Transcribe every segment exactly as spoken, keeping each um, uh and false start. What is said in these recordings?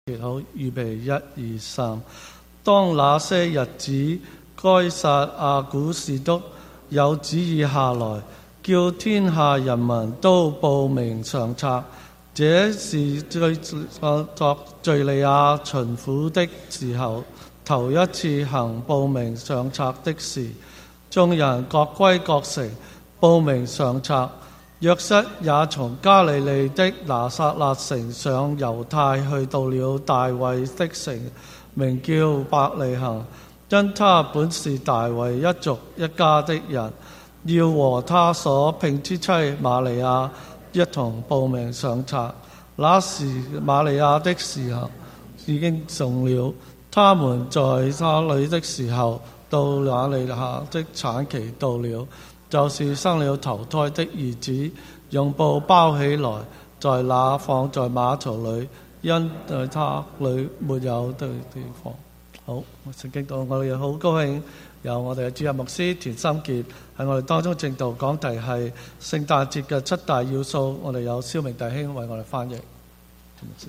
好，預備一二三。當那些日子，該撒亞古士督有旨意下來，叫天下人民都報名上冊。這是最作敘利亞巡撫的時候，頭一次行報名上冊的事。眾人各歸各城，報名上冊。約瑟也從加利利的拿撒勒城上猶太，去到了大衛的城，名叫伯利恆，因他本是大衛一族一家的人，要和他所聘之妻瑪利亞一同報名上冊。那時瑪利亞的時候已經中了，他們在那裏的時候，到瑪利亞的產期到了，就是生了頭胎的兒子，用布包起來，在那放在馬槽裏，因在他裏沒有的地方。好，聖經到我哋好高興由我哋嘅主任牧師田心傑喺我哋當中正道講題係聖誕節嘅七大要素。我哋有蕭明弟兄為我哋翻譯。田牧師。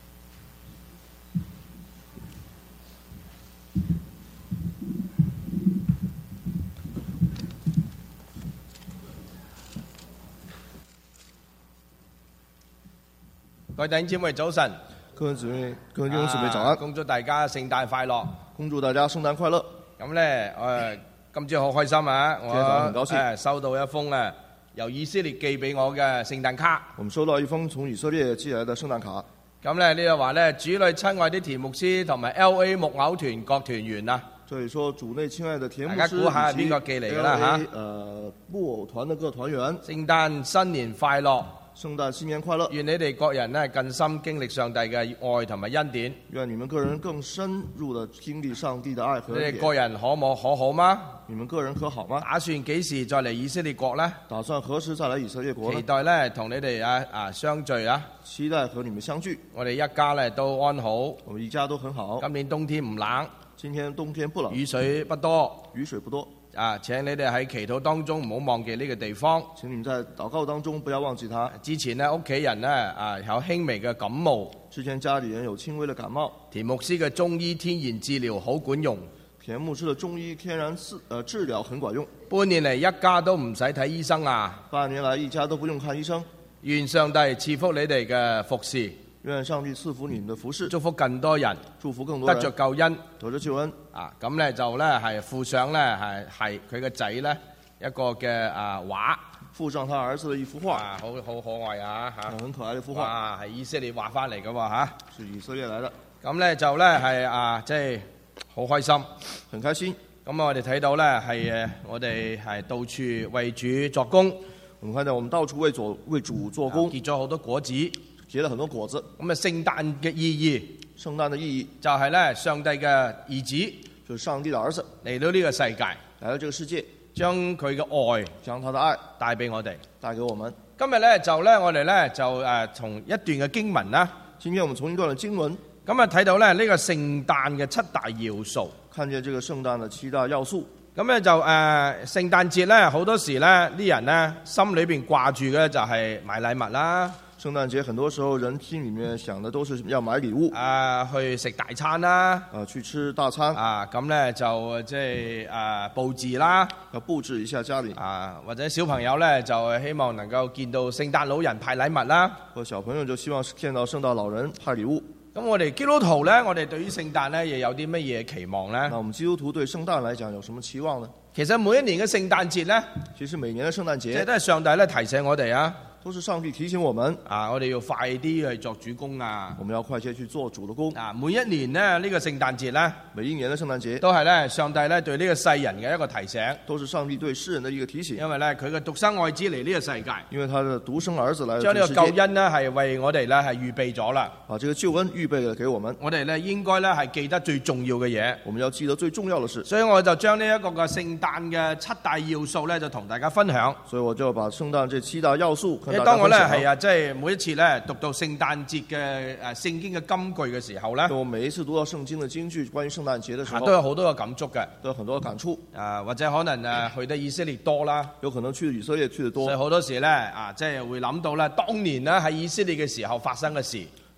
各位弟兄姊妹早晨， 各位姊妹、各位弟兄姊妹早安， 恭祝大家聖誕快樂， 恭祝大家聖誕快樂。 咁咧，誒，今朝好開心啊！我誒收到一封誒由以色列寄俾我嘅聖誕卡。 我們收到一封從以色列寄來的聖誕卡。 咁咧呢度話咧，主內親愛的田牧師同埋 L A 木偶團各團員啊。 所以說主內親愛的田牧師， 大家估下係邊個寄嚟㗎啦嚇？ 誒木偶團的各團員， 聖誕新年快樂！ 聖誕新年快樂！ 願你哋各人咧更深經歷上帝嘅愛同埋恩典。 願你們個人更深入的經歷上帝的愛和恩典。 你哋個人可冇可好嗎？ 你們個人可好嗎？ 打算幾時再嚟以色列國呢？ 打算何時再來以色列國呢？ 期待咧同你哋啊啊相聚啊！ 期待和你們相聚。 我哋一家咧都安好。 我們一家都很好。 今年冬天唔冷。 今天冬天不冷。 雨水不多。 雨水不多。 啊！請你哋喺祈禱當中唔好忘記呢個地方。 請你們在禱告當中不要忘記它。 之前呢，屋企人呢啊有輕微嘅感冒。 之前家裡人有輕微嘅感冒。 田牧師嘅中醫天然治療好管用。 田牧師嘅中醫天然治呃治療很管用。 半年嚟一家都唔使睇醫生啊！ 半年來一家都不用看醫生。 願上帝賜福你哋嘅服侍。 願上帝賜福你們的服侍， 祝福更多人， 祝福更多人得着救恩， 得着救恩。 啊，咁咧就咧係附上咧係係佢個仔咧一個嘅啊畫， 附上他兒子的一幅畫， 啊，好好可愛啊嚇， 很可愛的一幅畫， 啊，係以色列畫翻嚟嘅喎嚇， 是以色列來的。 咁咧就咧係啊，即係好開心， 很開心。 咁我哋睇到咧係誒，我哋係到處為主作工， 我們看到我們到處為主為主做工， 結咗好多果子。 結了很多果子。 咁啊，聖誕嘅意義， 聖誕嘅意義就係咧上帝嘅兒子， 就是上帝嘅兒子嚟到呢個世界， 嚟到這個世界， 將佢嘅愛， 將他的愛帶俾我哋， 帶給我們。 今日咧就咧我哋咧就誒從一段嘅經文啦。 今天我們從一段嘅經文， 咁啊睇到咧呢個聖誕嘅七大要素， 看見這個聖誕嘅七大要素。 咁咧就誒聖誕節咧好多時咧啲人咧心裏邊掛住嘅就係買禮物啦。 聖誕節很多時候人心裡面想的都是要買禮物， 啊去食大餐啦， 啊去吃大餐， 啊咁咧就即係誒佈置啦， 要佈置一下家裡， 啊或者小朋友咧就希望能夠見到聖誕老人派禮物啦， 或小朋友就希望見到聖誕老人派禮物。 咁我哋基督徒咧，我哋對於聖誕咧，又有啲乜嘢期望咧？ 那我們基督徒對聖誕來講有什麼期望呢？ 其實每一年嘅聖誕節咧， 其實每年嘅聖誕節， 即係都係上帝咧提醒我哋啊。 都是上帝提醒我們啊！我哋要快啲去作主工啊！ 我們要快些去做主的工啊！每一年呢，呢個聖誕節咧， 每一年的聖誕節都係咧上帝咧對呢個世人嘅一個提醒， 都是上帝對世人的一個提醒。 因為咧佢嘅獨生愛子嚟呢個世界， 因為他的獨生兒子來將呢個救恩呢係為我哋咧係預備咗啦。 啊，這個救恩預備了給我們， 我哋咧應該咧係記得最重要嘅嘢。 我們要記得最重要的事。 所以我就將呢一個嘅聖誕嘅七大要素咧就同大家分享。 所以我就把聖誕這七大要素跟大家分享。 當我咧係啊。即係每一次咧讀到聖誕節嘅誒聖經嘅金句嘅時候咧， 我每一次讀到聖經嘅金句關於聖誕節嘅時候， 都有好多嘅感觸嘅， 都有很多嘅感觸。 啊，或者可能誒去得以色列多啦， 有可能去以色列去得多， 所以好多時咧啊，即係會諗到咧，當年咧喺以色列嘅時候發生嘅事。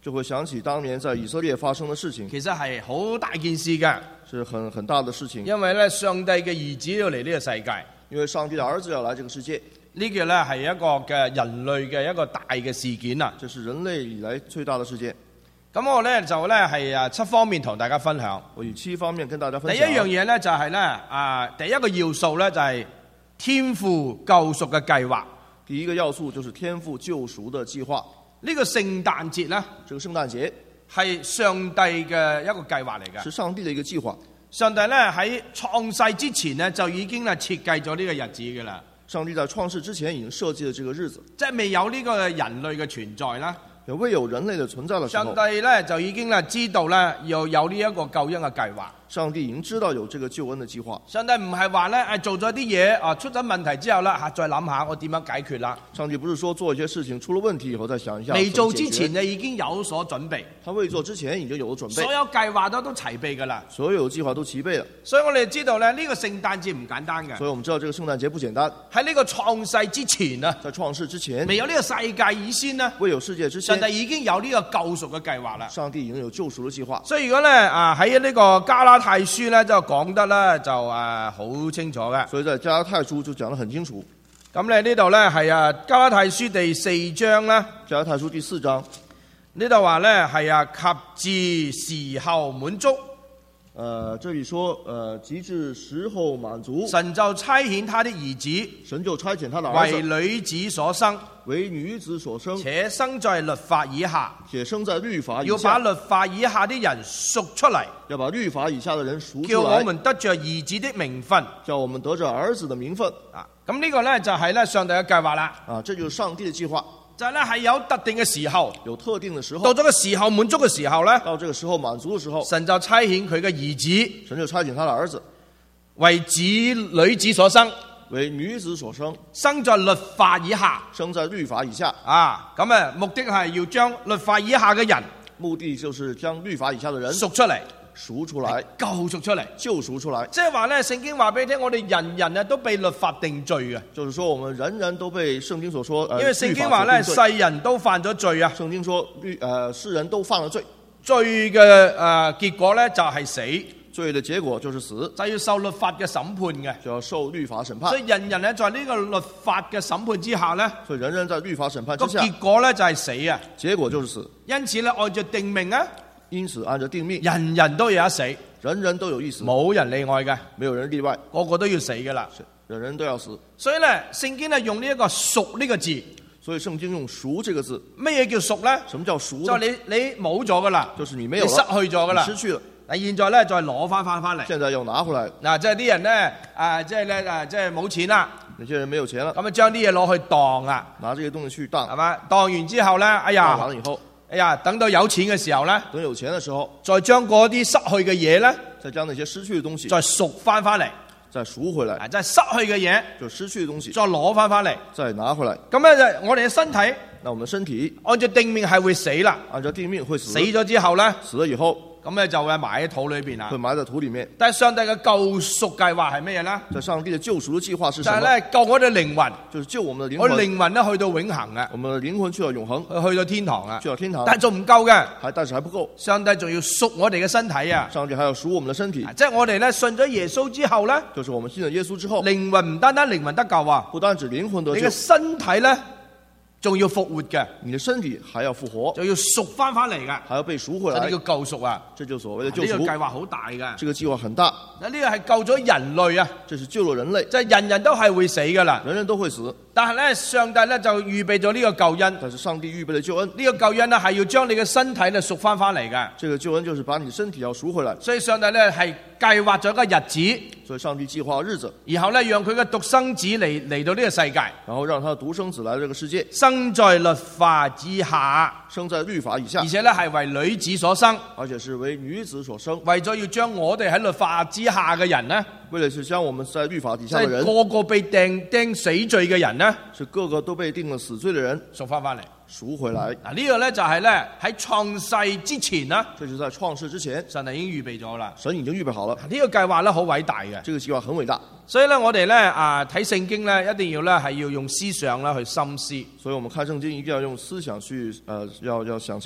就會想起當年在以色列發生的事情， 其實係好大件事嘅， 是很很大的事情。 因為咧上帝嘅兒子要嚟呢個世界， 因為上帝的兒子要來這個世界， 呢個咧係一個嘅人類嘅一個大嘅事件啊！ 這是人類以來最大的事件。 咁我咧就咧係啊七方面同大家分享。 我以七方面跟大家分第享。 一樣嘢咧就係咧啊，第一個要素咧就係天父救贖嘅計劃。 第一個要素就是天父救贖的計劃。 呢個聖誕節咧， 這個聖誕節係上帝嘅一個計劃嚟嘅。 是上帝的一個計劃。 上帝咧喺創世之前咧就已經係設計咗呢個日子㗎啦。 上帝在創世之前已經設計了這個日子， 即係未有呢個人類嘅存在啦。 有未有人類的存在的時候， 上帝咧就已經咧知道咧要有呢一個救恩嘅計劃。 上帝已經知道有這個救恩的計劃。 上帝唔係話咧誒做咗啲嘢啊出咗問題之後啦嚇再諗下我點樣解決啦。 上帝不是說做一些事情出了問題以後再想一下。 未做之前咧已經有所準備。 他未做之前已經有了準備。 所有計劃都都齊備㗎啦。 所有計劃都齊備了。 所以我哋知道咧呢個聖誕節唔簡單嘅。 所以我們知道這個聖誕節不簡單。 喺呢個創世之前啊， 在創世之前， 未有呢個世界以先呢， 未有世界之前， 上帝已經有呢個救贖嘅計劃啦。 上帝已經有救贖嘅計劃。 所以如果咧啊喺呢個加拉太書咧就講得咧就誒好清楚嘅。 所以在加拉太書就講得很清楚。 咁咧呢度咧係啊加拉太書第四章啦。 加拉太書第四章呢度話咧係啊及至時候滿足。 呃，這裡說，呃，及至時候滿足， 神就差遣他的兒子， 神就差遣他的兒子， 為女子所生， 為女子所生， 且生在律法以下， 且生在律法以下， 要把律法以下的人贖出嚟， 要把律法以下的人贖出來， 叫我們得着兒子的名分， 叫我們得着兒子的名分。 啊，咁呢個咧就係咧上帝嘅計劃啦。 啊，這就是上帝的計劃。 就係咧係有特定嘅時候， 有特定嘅時候， 到咗個時候滿足嘅時候咧， 到這個時候滿足嘅時候， 神就差遣佢嘅兒子， 神就差遣他的兒子， 為子女子所生， 為女子所生， 生在律法以下， 生在律法以下。 啊，咁啊目的係要將律法以下嘅人， 目的就是將律法以下嘅人贖出嚟。 贖出來， 救贖出嚟， 救贖出來。 即係話咧，聖經話俾你聽，我哋人人啊都被律法定罪嘅。 就是說，我們人人都被聖經所說，呃、 因為聖經話咧，世人都犯咗罪啊。 聖經說，律，呃，世人都犯了罪。 罪嘅誒、呃、結果咧就係死， 罪的結果就是死， 就要受律法嘅審判嘅， 就要受律法審判。 所以人人咧在呢個律法嘅審判之下咧， 所以人人在律法審判之下， 個結果咧就係死啊。 結果就是死。 因此咧，按照定命啊， 因此按照定命， 人人都有一死。 人人都有一死， 冇人例外嘅， 沒有人例外， 個個都要死嘅啦， 人人都要死。 所以咧，聖經係用呢一個贖呢個字， 所以聖經用贖這個字。 乜嘢叫贖咧？ 什麼叫贖？ 就你你冇咗噶啦， 就是你沒有了， 你失去咗噶啦， 失去了。 嗱，現在咧再攞翻翻翻嚟， 現在又拿回來。 嗱，即係啲人咧，啊，即係咧，啊，即係冇錢啦， 有些人沒有錢了， 咁啊將啲嘢攞去當啊， 拿這些東西去當， 係嘛？當完之後咧，哎呀， 當完以後， 哎呀，等到有錢嘅時候咧， 等有錢嘅時候， 再將嗰啲失去嘅嘢咧， 再將那些失去嘅東西， 再贖翻翻嚟， 再贖回來， 啊，即係失去嘅嘢， 就失去嘅東西， 再攞翻翻嚟， 再拿回來。 咁咧就我哋嘅身體， 那我們身體按照定命係會死啦， 按照定命會死， 死咗之後咧， 死了以後， 咁咧就會埋喺土裏邊啦， 會埋在土裡面。 但係上帝嘅救贖計劃係咩嘢咧？ 在上帝嘅救贖嘅計劃是什麼？ 就係咧救我哋靈魂， 就是救我們的靈我魂， 靈魂咧去到永恆嘅， 我們的靈魂去到永恆， 去去到天堂啊， 去到天堂， 但係仲唔夠嘅， 還但是還不夠， 上帝仲要贖我哋嘅身體啊！ 上帝還要贖我們的身體， 即係我哋咧信咗耶穌之後咧， 就是我們信了耶穌之後， 靈魂唔單單靈魂得救啊， 不單止靈魂得救你嘅，身體咧仲要復活嘅， 你的身體還要復活， 就要贖翻翻嚟嘅， 還要被贖回來， 就呢個救贖啊！ 這就所謂的救呢個計贖。 劃好大嘅， 這個計劃很大， 嗱呢個係救咗人類啊， 這是救了人類， 即係人人都係會死噶啦， 人人都會死， 但係咧上帝咧就預備咗呢個救恩， 但是上帝預備了救恩， 呢個救恩咧係要將你嘅身體咧贖翻翻嚟嘅， 這個救恩就是把你身體要贖回來， 所以上帝咧係計劃咗一個日子。 所以上帝計劃日子， 然後咧，讓佢嘅獨生子嚟嚟到呢個世界， 然後讓他的獨生子來到這個世界， 生在律法之下， 生在律法以下而，且咧係為女子所生， 而且是為女子所生， 為咗要將我哋喺律法之下嘅人呢， 為了是將我們在律法底即下的人， 係個個被釘釘死罪嘅人呢， 是個個都被定了死罪的人， 贖翻翻嚟。 贖回來。 嗱呢個咧就係咧喺創世之前呢， 這就是在創世之前， 上帝已經預備咗啦。 神已經預備好了， 呢個計劃咧好偉大嘅， 這個計劃很偉大。 所以咧我哋咧啊睇聖經咧一定要咧係要用思想咧去深思。 所以我們看聖經一定要用思想去，呃，要要想清楚。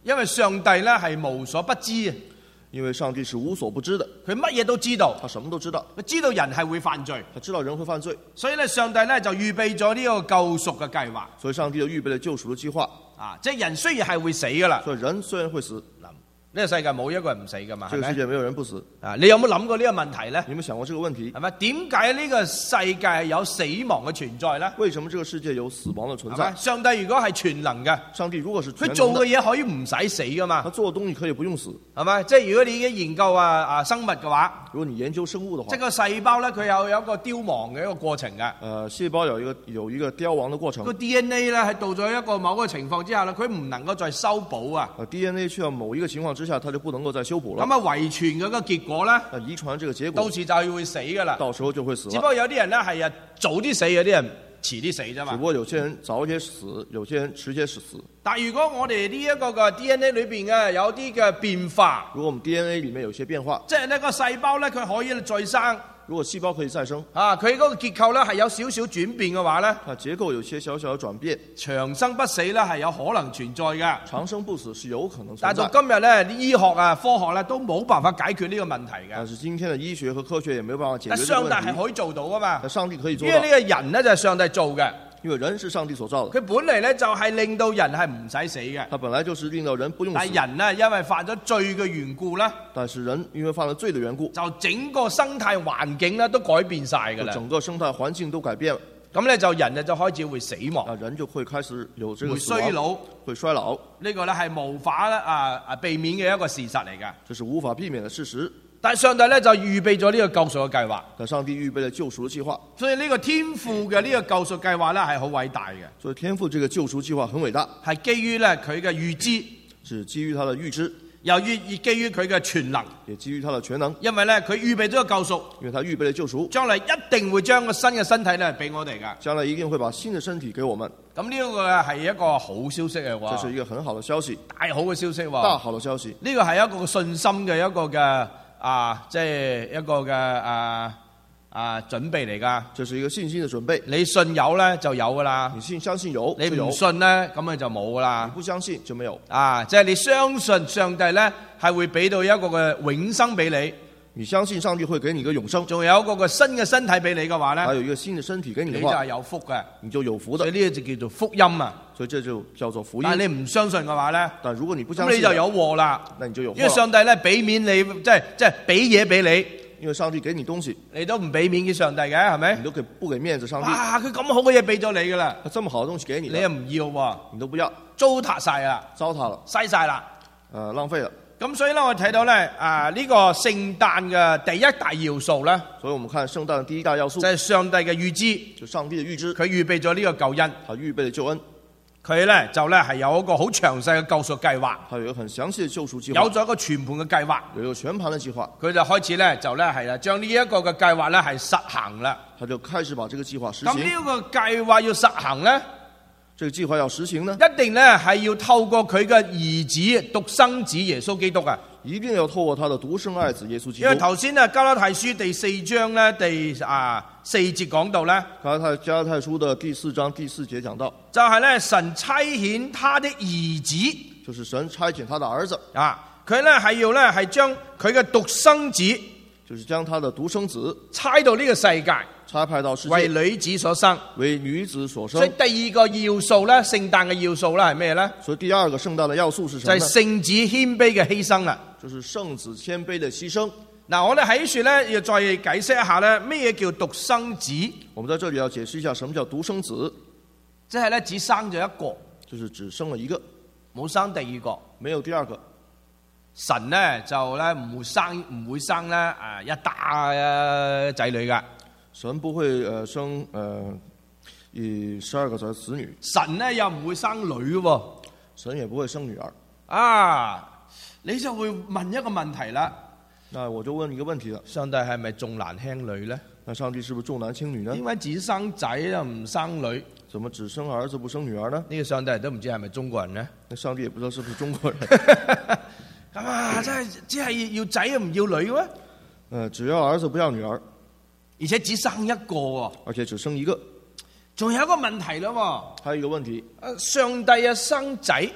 因為上帝咧係無所不知嘅， 因為上帝是無所不知的， 佢乜嘢都知道， 他什麼都知道， 佢知道人係會犯罪， 他知道人會犯罪， 所以咧上帝咧就預備咗呢個救贖嘅計劃。 所以上帝就預備了救贖的計劃。 啊，即係人雖然係會死噶啦， 所以人雖然會死， 呢個世界冇一個人唔死噶嘛， 這個世界沒有人不死。 啊，你有冇諗過呢個問題咧？ 你有冇想過這個問題？ 係咪？點解呢個世界係有死亡嘅存在咧？ 為什麼這個世界有死亡的存在？ 上帝如果係全能嘅， 上帝如果是全能的， 佢做嘅嘢可以唔使死噶嘛？ 他做嘅東西可以不用死， 係咪？即係如果你已經研究啊啊生物嘅話， 如果你研究生物嘅話， 即係個細胞咧，佢有有一個凋亡嘅一個過程嘅。 誒，細胞有一個有一個凋亡嘅過程。 個 D N A 咧係到咗一個某個情況之下咧，佢唔能夠再修補啊。 D N A 去到某一個情況之下，它就不能夠再修補了。 咁啊，遺傳嗰個結果咧， 啊，遺傳這個結果， 到時就會死噶啦。 到時候就會死了。 只不過有啲人咧係啊早啲死，有啲人遲啲死啫嘛。 只不過有些人早些死，有些人遲些死。 但係如果我哋呢一個嘅 D N A 裏邊嘅有啲嘅變化， 如果我們 D N A 裏面有些變化， 即係呢個細胞咧佢可以再生。 如果細胞可以再生， 啊，佢嗰個結構咧係有少少轉變嘅話咧， 它結構有些小小嘅轉變， 長生不死咧係有可能存在嘅。 長生不死是有可能存在。 但係到今日咧，啲醫學啊、科學咧都冇辦法解決呢個問題嘅。 但是今天的醫學和科學也沒有辦法解決呢個問題。 但上帝係可以做到噶嘛？ 但上帝可以做到。 因為呢個人咧就係上帝做嘅。 因為人是上帝所造的， 佢本嚟咧就係令到人係唔使死嘅。 他本來就是令到人不用死。 但係人呢，因為犯咗罪嘅緣故咧， 但是人因為犯了罪的緣故， 就整個生態環境咧都改變晒㗎啦。 整個生態環境都改變了。 咁咧就人就開始會死亡。 啊，人就會開始有這個死亡， 會衰老， 會衰老。 呢個咧係無法咧啊啊避免嘅一個事實嚟㗎。 這是無法避免的事實。 但係上帝咧就預備咗呢個救贖嘅計劃。 但上帝預備了救贖嘅計劃。 所以呢個天父嘅呢個救贖計劃咧係好偉大嘅。 所以天父這個救贖計劃很偉大， 係基於咧佢嘅預知， 是基於他的預知， 又亦基於佢嘅全能， 也基於他的全能。 因為咧佢預備咗個救贖， 因為他預備了救贖， 將來一定會將個新嘅身體咧俾我哋㗎。 將來一定會把新嘅身體給我們。 咁呢個係一個好消息嘅喎。 這是一個很好的消息， 大好嘅消息喎。 大好的消息。 呢個係一個信心嘅一個嘅。啊，即係一個嘅啊啊準備嚟㗎。 這是一個信心嘅準備。 你信有咧就有㗎啦。 你信相信有， 你唔信咧咁咪就冇㗎啦。 你不相信就沒有。 啊，即係你相信上帝咧係會俾到一個嘅永生俾你。 你相信上帝會給你一個永生， 仲有一個個新嘅身體俾你嘅話咧， 還有一個新嘅身體給你嘅話， 你就係有福嘅， 你就有福的。 所以呢個就叫做福音啊。 所以這就叫做福音。 但係你唔相信嘅話咧， 但如果你不相信， 咁你就有禍啦。 那你就有禍。 因為上帝咧俾面你，即係即係俾嘢俾你。 因為上帝給你東西， 你都唔俾面給上帝嘅，係咪？ 你都給不給面子上帝？ 哇！佢咁好嘅嘢俾咗你㗎啦， 他這麼好嘅東西給你， 你又唔要喎， 你都不要， 糟蹋晒啦， 糟蹋了， 嘥晒啦， 誒、呃，浪費了。 咁所以咧，我睇到咧，啊呢、這個聖誕嘅第一大要素咧， 所以我們看聖誕的第一大要素就係上帝嘅預知， 就上帝嘅預知， 佢預備咗呢個救恩， 他預備了救恩， 佢咧就咧係有一個好詳細嘅救贖計劃， 他有一個很詳細嘅救贖計劃， 有咗一個全盤嘅計劃， 有一個全盤嘅計劃， 佢就開始咧就咧係啦，將呢一個嘅計劃咧係實行啦， 他就開始把這個計劃實行。 咁呢個計劃要實行咧？ 這個計劃要實行呢？ 一定咧係要透過佢嘅兒子獨生子耶穌基督啊！ 一定要透過他的獨生愛子耶穌基督。 因為頭先啊加拉太書第四章咧第啊四節講到咧， 加拉太加拉太書的第四章第四節講到， 就係咧神差遣他的兒子， 就是神差遣他的兒子啊，佢咧係要咧係將佢嘅獨生子， 就是將他的獨生子差到呢個世界。 差派到世界， 為女子所生， 為女子所生。 所以第二個要素咧，聖誕嘅要素咧係咩咧？ 所以第二個聖誕嘅要素是什麼？ 就係聖子謙卑嘅犧牲啦。 就是聖子謙卑嘅犧牲。 嗱，我哋喺處咧要再解釋一下咧，咩嘢叫獨生子？ 我們在這裡要解釋一下，什麼叫獨生子？ 即係咧只生咗一個， 就是只生了一個， 冇生第二個， 沒有第二個。 神咧就咧唔會生唔會生咧誒一打仔女噶。 神不會誒生誒以十二個仔子女， 神咧又唔會生女喎， 神也不會生女兒。 啊，你就會問一個問題啦。 那我就問一個問題啦， 上帝係咪重男輕女咧？ 那上帝是不是重男輕女呢？ 點解只生仔又唔生女？ 怎麼只生兒子不生女兒呢？ 呢個上帝都唔知係咪中國人咧？ 那上帝也不知道是不是中國人。 咁啊，真係只係要仔唔要女咩？ 誒，只要兒子不要女兒。 而且只生一個喎， 而且只生一個， 仲有一個問題啦喎， 還有一個問題， 上帝啊生仔，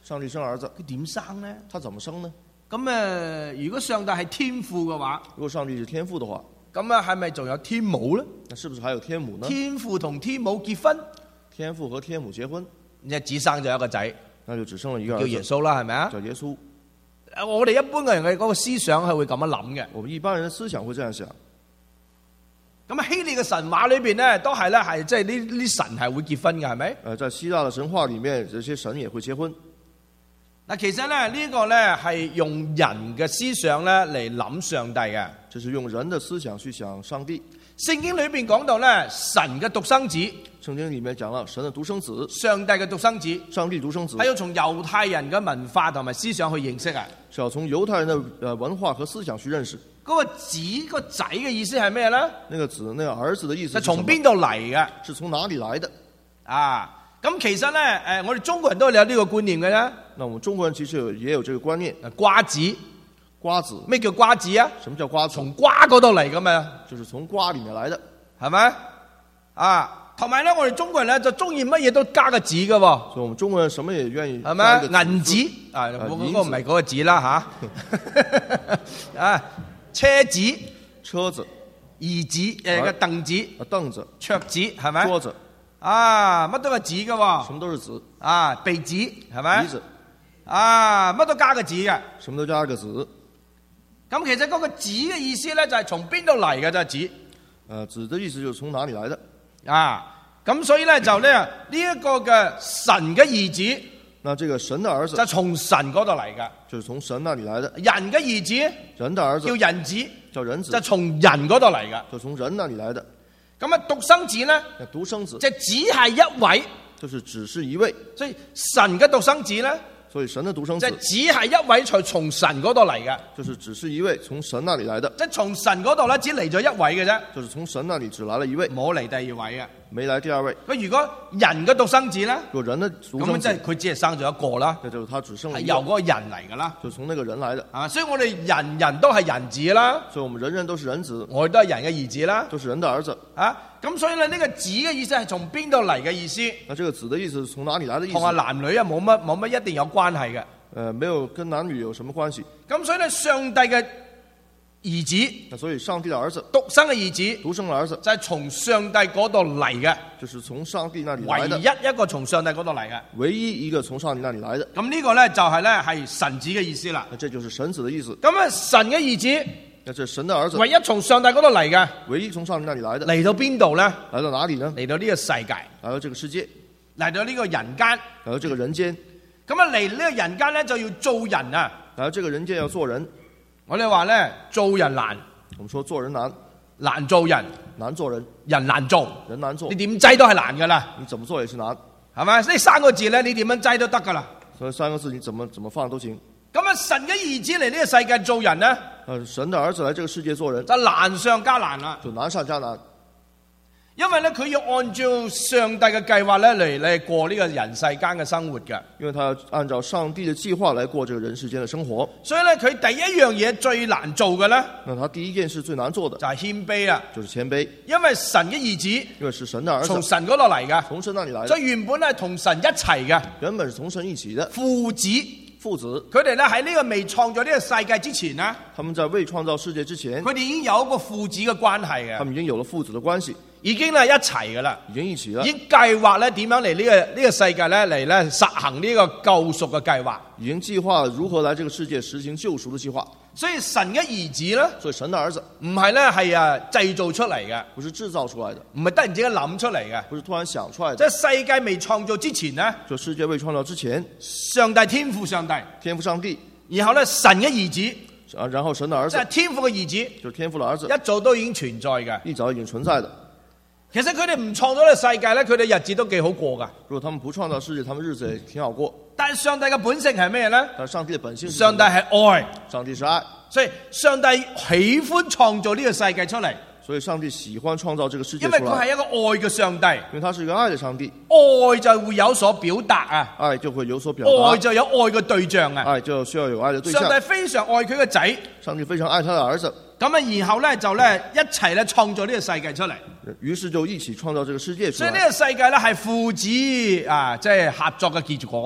上帝生兒子， 佢點生呢？ 他怎麼生呢？ 咁誒，如果上帝係天父嘅話， 如果上帝是天父的話， 咁啊係咪仲有天母咧？ 那是不是還有天母呢？ 天父同天母結婚， 天父和天母結婚， 你只生咗一個仔， 那就只生了一個兒子， 叫耶穌啦，係咪啊？ 叫耶穌。 我哋一般嘅人嘅嗰個思想係會咁樣諗嘅。 我們一般人的思想會這樣想。 咁啊，希臘嘅神話裏邊咧，都係咧係即係呢呢神係會結婚嘅，係咪？ 誒，在希臘嘅神話裡面，這些神也會結婚。 嗱，其實咧呢個咧係用人嘅思想咧嚟諗上帝嘅， 就是用人的思想去想上帝。 聖經裏邊講到咧神嘅獨生子， 聖經裡面講了神的獨生子， 上帝嘅獨生子， 上帝獨生子係要從猶太人嘅文化同埋思想去認識啊。 是要從猶太人的誒文化和思想去認識。 嗰個子個仔嘅意思係咩咧？ 那個子，那個兒子的意思就從邊度嚟嘅？ 是從哪裡來的？ 啊！咁其實咧，誒，我哋中國人都有呢個觀念嘅啫。 那我們中國人其實有也有這個觀念。 瓜子， 瓜子， 咩叫瓜子啊？ 什麼叫瓜子？ 從瓜嗰度嚟噶嘛？ 就是從瓜裡面來的， 係咪？啊，同埋咧，我哋中國人咧就中意乜嘢都加個子嘅喎。 所以我們中國人什麼也願意係咪？銀子啊，嗰、那個唔係嗰個子啦吓。啊，車子、 車子、 兒子誒個凳子、 凳子、 桌子係咪？ 桌子。 啊，乜都係子嘅喎。 什麼都是子。 啊，鼻子係咪？ 鼻子。 啊，乜都加個子嘅。 什麼都加個子。 咁其實嗰個子嘅意思咧，就係從邊度嚟嘅啫？子。誒、 呃，子的意思就是從哪裡來的？ 啊，咁所以咧就咧呢一個嘅神嘅兒子。 那這個神的兒子就從神嗰度嚟嘅， 就是從神那裡來的。 人嘅兒子， 人的兒子叫人子， 叫人子， 就從人嗰度嚟嘅， 就從人那裡來的。 咁啊，獨生子咧， 獨生子， 就只係一位， 就是只是一位。 所以神嘅獨生子咧， 所以神的獨生子， 就只係一位，才從神嗰度嚟嘅， 就是只是一位從神那裡來的， 即係從神嗰度咧，只嚟咗一位嘅啫， 就是從神那裡只來了一位， 冇嚟第二位嘅， 沒來第二位。 咁如果人嘅獨生子咧， 有人的獨生子， 咁即係佢只係生咗一個啦， 那就是他只生了一個， 係由嗰個人嚟噶啦， 就從那個人來的， 啊，所以我哋人人都係人子啦， 所以我們人人都是人子， 我哋都係人嘅兒子啦， 都是人的兒子， 啊，咁所以咧呢個子嘅意思係從邊度嚟嘅意思？ 那這個子的意思是從哪裡來的意思？ 同啊男女啊冇乜冇乜一定有關係嘅。 呃，沒有跟男女有什麼關係。 咁所以咧，上帝嘅兒子， 那所以上帝的兒子， 獨生嘅兒子， 獨生的兒子就係從上帝嗰度嚟嘅， 就是從上帝那裡來的， 唯一一個從上帝嗰度嚟嘅， 唯一一個從上帝那裡來的。 咁呢個咧就係咧係神子嘅意思啦。 那這就是神子的意思。 咁啊，神嘅兒子， 那這神的兒子， 唯一從上帝嗰度嚟嘅， 唯一從上帝那裡來的， 嚟到邊度咧？ 來到哪裡呢？ 嚟到呢個世界， 來到這個世界， 嚟到呢個人間， 來到這個人間。 咁啊嚟呢個人間咧就要做人啊！ 來到這個人間要做人。 我哋話咧做人難， 我們說做人難， 難做人， 難做人， 人難做， 人難做。 你點擠都係難噶啦， 你怎麼做也是難， 係咪？呢三個字咧，你點樣擠都得噶啦。 所以三個字你怎麼怎麼放都行。 咁啊，神嘅兒子嚟呢個世界做人咧， 呃，神的兒子來這個世界做人， 就難上加難啦。 就難上加難。 因為咧，佢要按照上帝嘅計劃咧嚟嚟過呢個人世間嘅生活嘅。 因為他要按照上帝嘅計劃來過這個人世間嘅生活。 所以咧，佢第一樣嘢最難做嘅咧， 那他第一件事最難做的就係謙卑啦。 就是謙卑。 因為神嘅兒子， 因為是神的兒子， 從神嗰度嚟嘅， 從神那裡來的， 所以原本係同神一齊嘅， 原本是從神一起的父子。 父子， 佢哋咧喺呢個未創造呢個世界之前呢， 他們在未創造世界之前， 佢哋已經有一個父子嘅關係嘅， 他們已經有了父子的關係， 已經係一齊噶啦， 已經一起了， 已經計劃咧點樣嚟呢個呢個世界咧嚟咧實行呢個救贖嘅計劃， 已經計劃如何來這個世界實行救贖的計劃。 所以神嘅兒子咧， 所以神的兒子唔係咧係啊製造出嚟嘅， 不是製造出來的， 唔係突然之間諗出嚟嘅， 不是突然想出來的。 即係世界未創造之前呢， 就世界未創造之前， 上帝天父上帝， 天父上帝， 然後咧神嘅兒子， 啊，然後神的兒子， 即係天父嘅兒子， 就是天父的兒子， 一早都已經存在嘅， 一早已經存在的。 其實佢哋唔創造呢個世界咧，佢哋日子都幾好過噶。 如果他們不創造世界，他們日子也挺好過。 但係上帝嘅本性係咩咧？ 但上帝嘅本性， 上帝係愛， 上帝是愛， 所以上帝喜歡創造呢個世界出嚟。 所以上帝喜歡創造這個世界因出來， 為佢係一個愛嘅上帝， 因為他是一個愛的上帝， 愛就會有所表達啊， 愛就會有所表達， 愛就有愛嘅對象啊， 愛就需要有愛的對象。 上帝非常愛佢嘅仔， 上帝非常愛他的兒子， 咁啊，然後咧就咧一齊咧創造呢個世界出嚟， 於是就一起創造這個世界出來。 所以呢個世界咧係父子啊，即係合作嘅結果啊。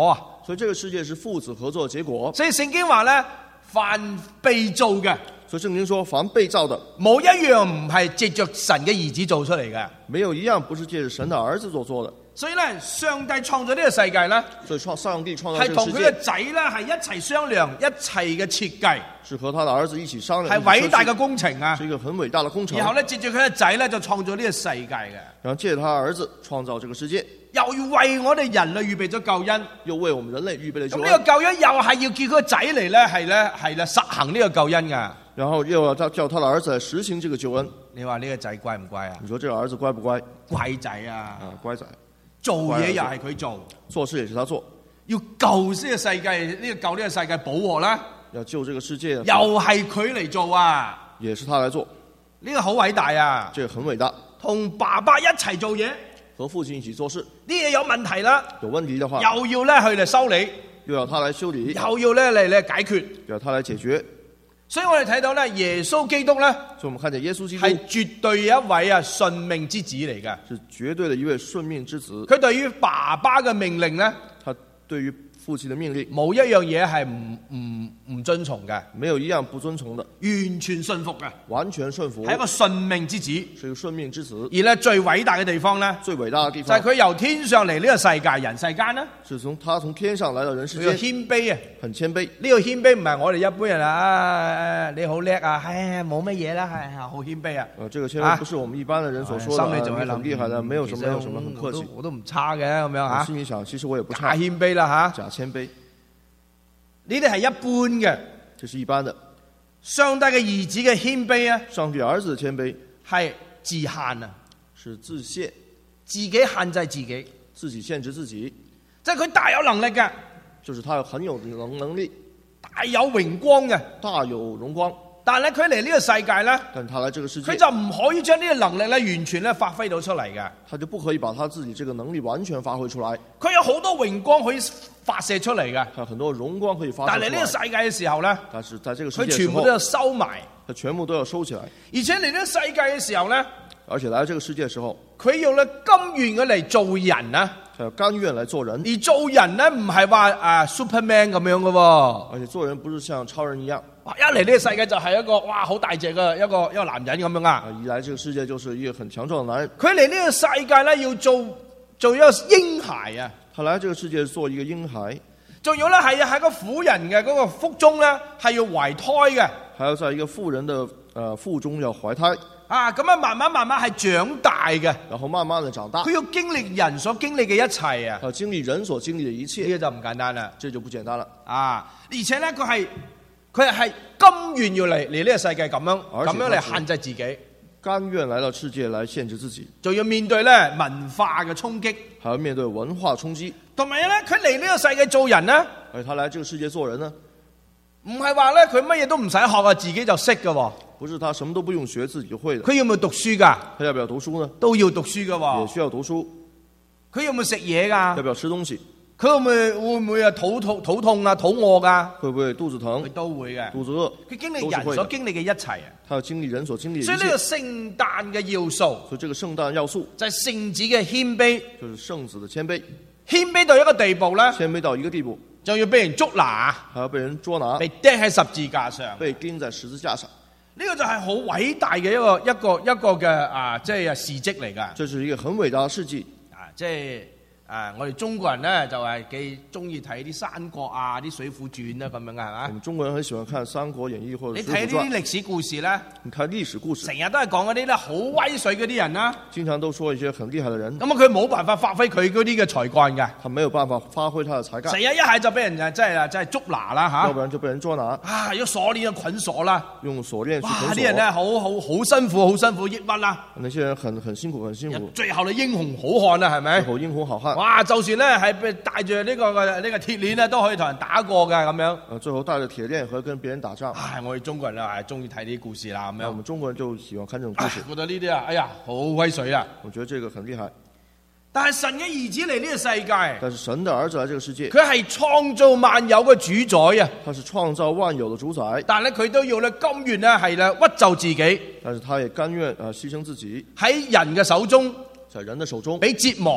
所以這個世界是父子合作的結果。 所以聖經話咧，凡被造嘅， 所以聖經說，凡被造的， 冇一樣唔係藉着神嘅兒子做出嚟嘅。 沒有一樣不是借着神的兒子所做的。 所以咧，上帝創造呢個世界咧， 所以創上帝創造係這個世界， 同佢嘅仔咧係一齊商量，一齊嘅設計， 是和他的兒子一起商量， 係偉大嘅工程啊！ 是一個很偉大的工程。 然後咧，藉住佢嘅仔咧，就創造呢個世界嘅。 然後借着他的兒子創造這個世界， 又要為我哋人類預備咗救恩， 又為我們人類預備了救恩。 咁呢個救恩又係要叫佢個仔嚟咧，係咧係咧實行呢個救恩噶。 然後又要叫他的兒子來實行這個救恩。 你話呢個仔乖唔乖啊？ 你說這個兒子乖不乖？ 乖仔啊！ 啊，乖仔。 做嘢又係佢做， 做事也是他做。 要救呢個世界，呢、這個救呢個世界保和啦。 要救這個世界， 又係佢嚟做啊！ 也是他來做。 呢、這個好偉大啊！ 這個很偉大。 同爸爸一齊做嘢， 和父親一起做事。 啲嘢有問題啦， 有問題的話， 又要咧去嚟修理， 又要他來修理， 又要咧嚟嚟解決， 又要他來解決。 所以我哋睇到咧，耶穌基督咧， 所以我們看見耶穌基督係絕對有一位啊順命之子嚟嘅， 是絕對的一位順命之子。 佢對於爸爸嘅命令咧， 他對於父親的命令， 冇一樣嘢係唔唔唔遵從嘅， 沒有一樣不遵從的， 完全信服嘅， 完全順服， 係一個順命之子， 是一個順命之子。 而咧最偉大嘅地方咧， 最偉大嘅地就方係佢由天上嚟呢個世界人世間咧， 是從他從天上來到人世佢個間， 謙卑啊， 很謙卑。 呢個謙卑唔係我哋一般人啊，你好叻啊，唉冇乜嘢啦，係好謙卑啊。 呃，這個謙卑不是我們一般的人所說的， 心裏仲係很厲害的，沒有什麼，沒有什麼，很客氣。 我都唔差嘅咁樣嚇。 心裏想，其實我也不差。 假謙卑啦嚇， 假謙卑。 呢啲係一般嘅， 這是一般的。 上帝嘅兒子嘅謙卑啊， 上帝兒子的謙卑係自限啊， 是自限， 自己限制自己， 自己限制自己， 即係佢大有能力嘅， 就是他很有能能力， 大有榮光嘅， 大有榮光。 但係佢嚟呢個世界咧， 但他來這個世界， 佢就唔可以將呢個能力咧完全咧發揮到出嚟嘅， 他就不可以把他自己這個能力完全發揮出來。 佢有好多榮光可以發射出嚟嘅， 他很多榮光可以發射出來。 但係呢個世界嘅時候咧， 但是在這個世界佢全部都要收埋， 他全部都要收起來。 而且嚟呢個世界嘅時候咧， 而且來這個世界的時候， 佢要咧甘願嘅嚟做人啊， 他要甘願來做人。 而做人咧唔係話啊 Superman 咁樣嘅喎， 而且做人不是像超人一樣， 哇！一嚟呢個世界就係一個哇好大隻嘅一個一個男人咁樣啊， 啊，一來這個世界就是一個很強壯的男人。 佢嚟呢個世界咧要做做一個嬰孩啊， 他來這個世界做一個嬰孩， 仲要咧係喺個婦人嘅嗰個腹中咧係要懷胎嘅， 還要在一個婦人的呃腹中要懷胎。 啊，咁樣慢慢慢慢係長大嘅， 然後慢慢的長大， 佢要經歷人所經歷嘅一切啊， 要經歷人所經歷的一切， 呢個就唔簡單啦， 這就不簡單了啊！而且咧佢係佢係甘願要嚟嚟呢個世界咁樣咁樣嚟限制自己， 甘願來到世界來限制自己， 仲要面對咧文化嘅衝擊， 還要面對文化衝擊， 同埋咧佢嚟呢個世界做人咧， 而他來這個世界做人呢， 唔係話咧佢乜嘢都唔使學啊，自己就識嘅喎。 不是他什麼都不用學，自己就會的。 佢要唔要讀書噶？ 他要不要讀書呢？ 都要讀書噶喎。 也需要讀書。 佢要唔要食嘢噶？ 要不要吃東西？ 佢會唔會會唔會啊肚肚肚痛啊肚餓噶？ 會不會肚子疼？ 佢都會嘅。 肚子餓。 佢經歷人所經歷嘅一切啊。 他要經歷人所經歷嘅一切。 所以呢個聖誕嘅要素， 所以這個聖誕要素就係聖子嘅謙卑， 就是聖子的謙卑。 謙卑到一個地步咧， 謙卑到一個地步， 就要被人捉拿， 還要被人捉拿， 被釘喺十字架上， 被釘在十字架上。 呢個就係好偉大嘅一個一個一個嘅啊，即係事蹟嚟㗎。 這是一個很偉大嘅事蹟啊，即係啊，我哋中國人咧就係幾中意睇啲三國啊、啲水滸傳啊咁樣嘅係嘛？ 我們中國人很喜歡看《三國演義》或者《 你水滸傳》。 睇呢啲歷史故事咧， 你看歷史故事， 成日都係講嗰啲咧好威水嗰啲人啦。 經常都說一些很厲害嘅人。 咁啊，佢冇辦法發揮佢嗰啲嘅才幹嘅。 他沒有辦法發揮他的才幹。 成日一係就俾人就真係啊，真係捉拿啦嚇。 要不然就被人捉拿。 啊，要鎖鏈啊，捆鎖啦。 用鎖鏈去捆鎖。 哇！啲人咧好好好辛苦，好辛苦，抑鬱啦。 那些人很很辛苦，很辛苦。 最後你英雄好漢啊，係咪？ 最後英雄好漢。 哇！就算咧係被帶住呢個嘅呢個鐵鏈咧，都可以同人打過嘅咁樣。 誒，最後帶着鐵鏈可以跟別人打仗。 唉，我哋中國人咧係中意睇呢啲故事啦，咁樣。 我們中國人就喜歡看這種故事。 覺得呢啲啊，哎呀，好威水啊！ 我覺得這個很厲害。 但係神嘅兒子嚟呢個世界， 但是神的兒子來這個世界， 佢係創造萬有嘅主宰啊！ 他是創造萬有的主宰。 但係咧，佢都要咧甘願咧係咧屈就自己。 但是他也甘願啊犧牲自己。 喺人嘅手中， 在人的手中俾折磨，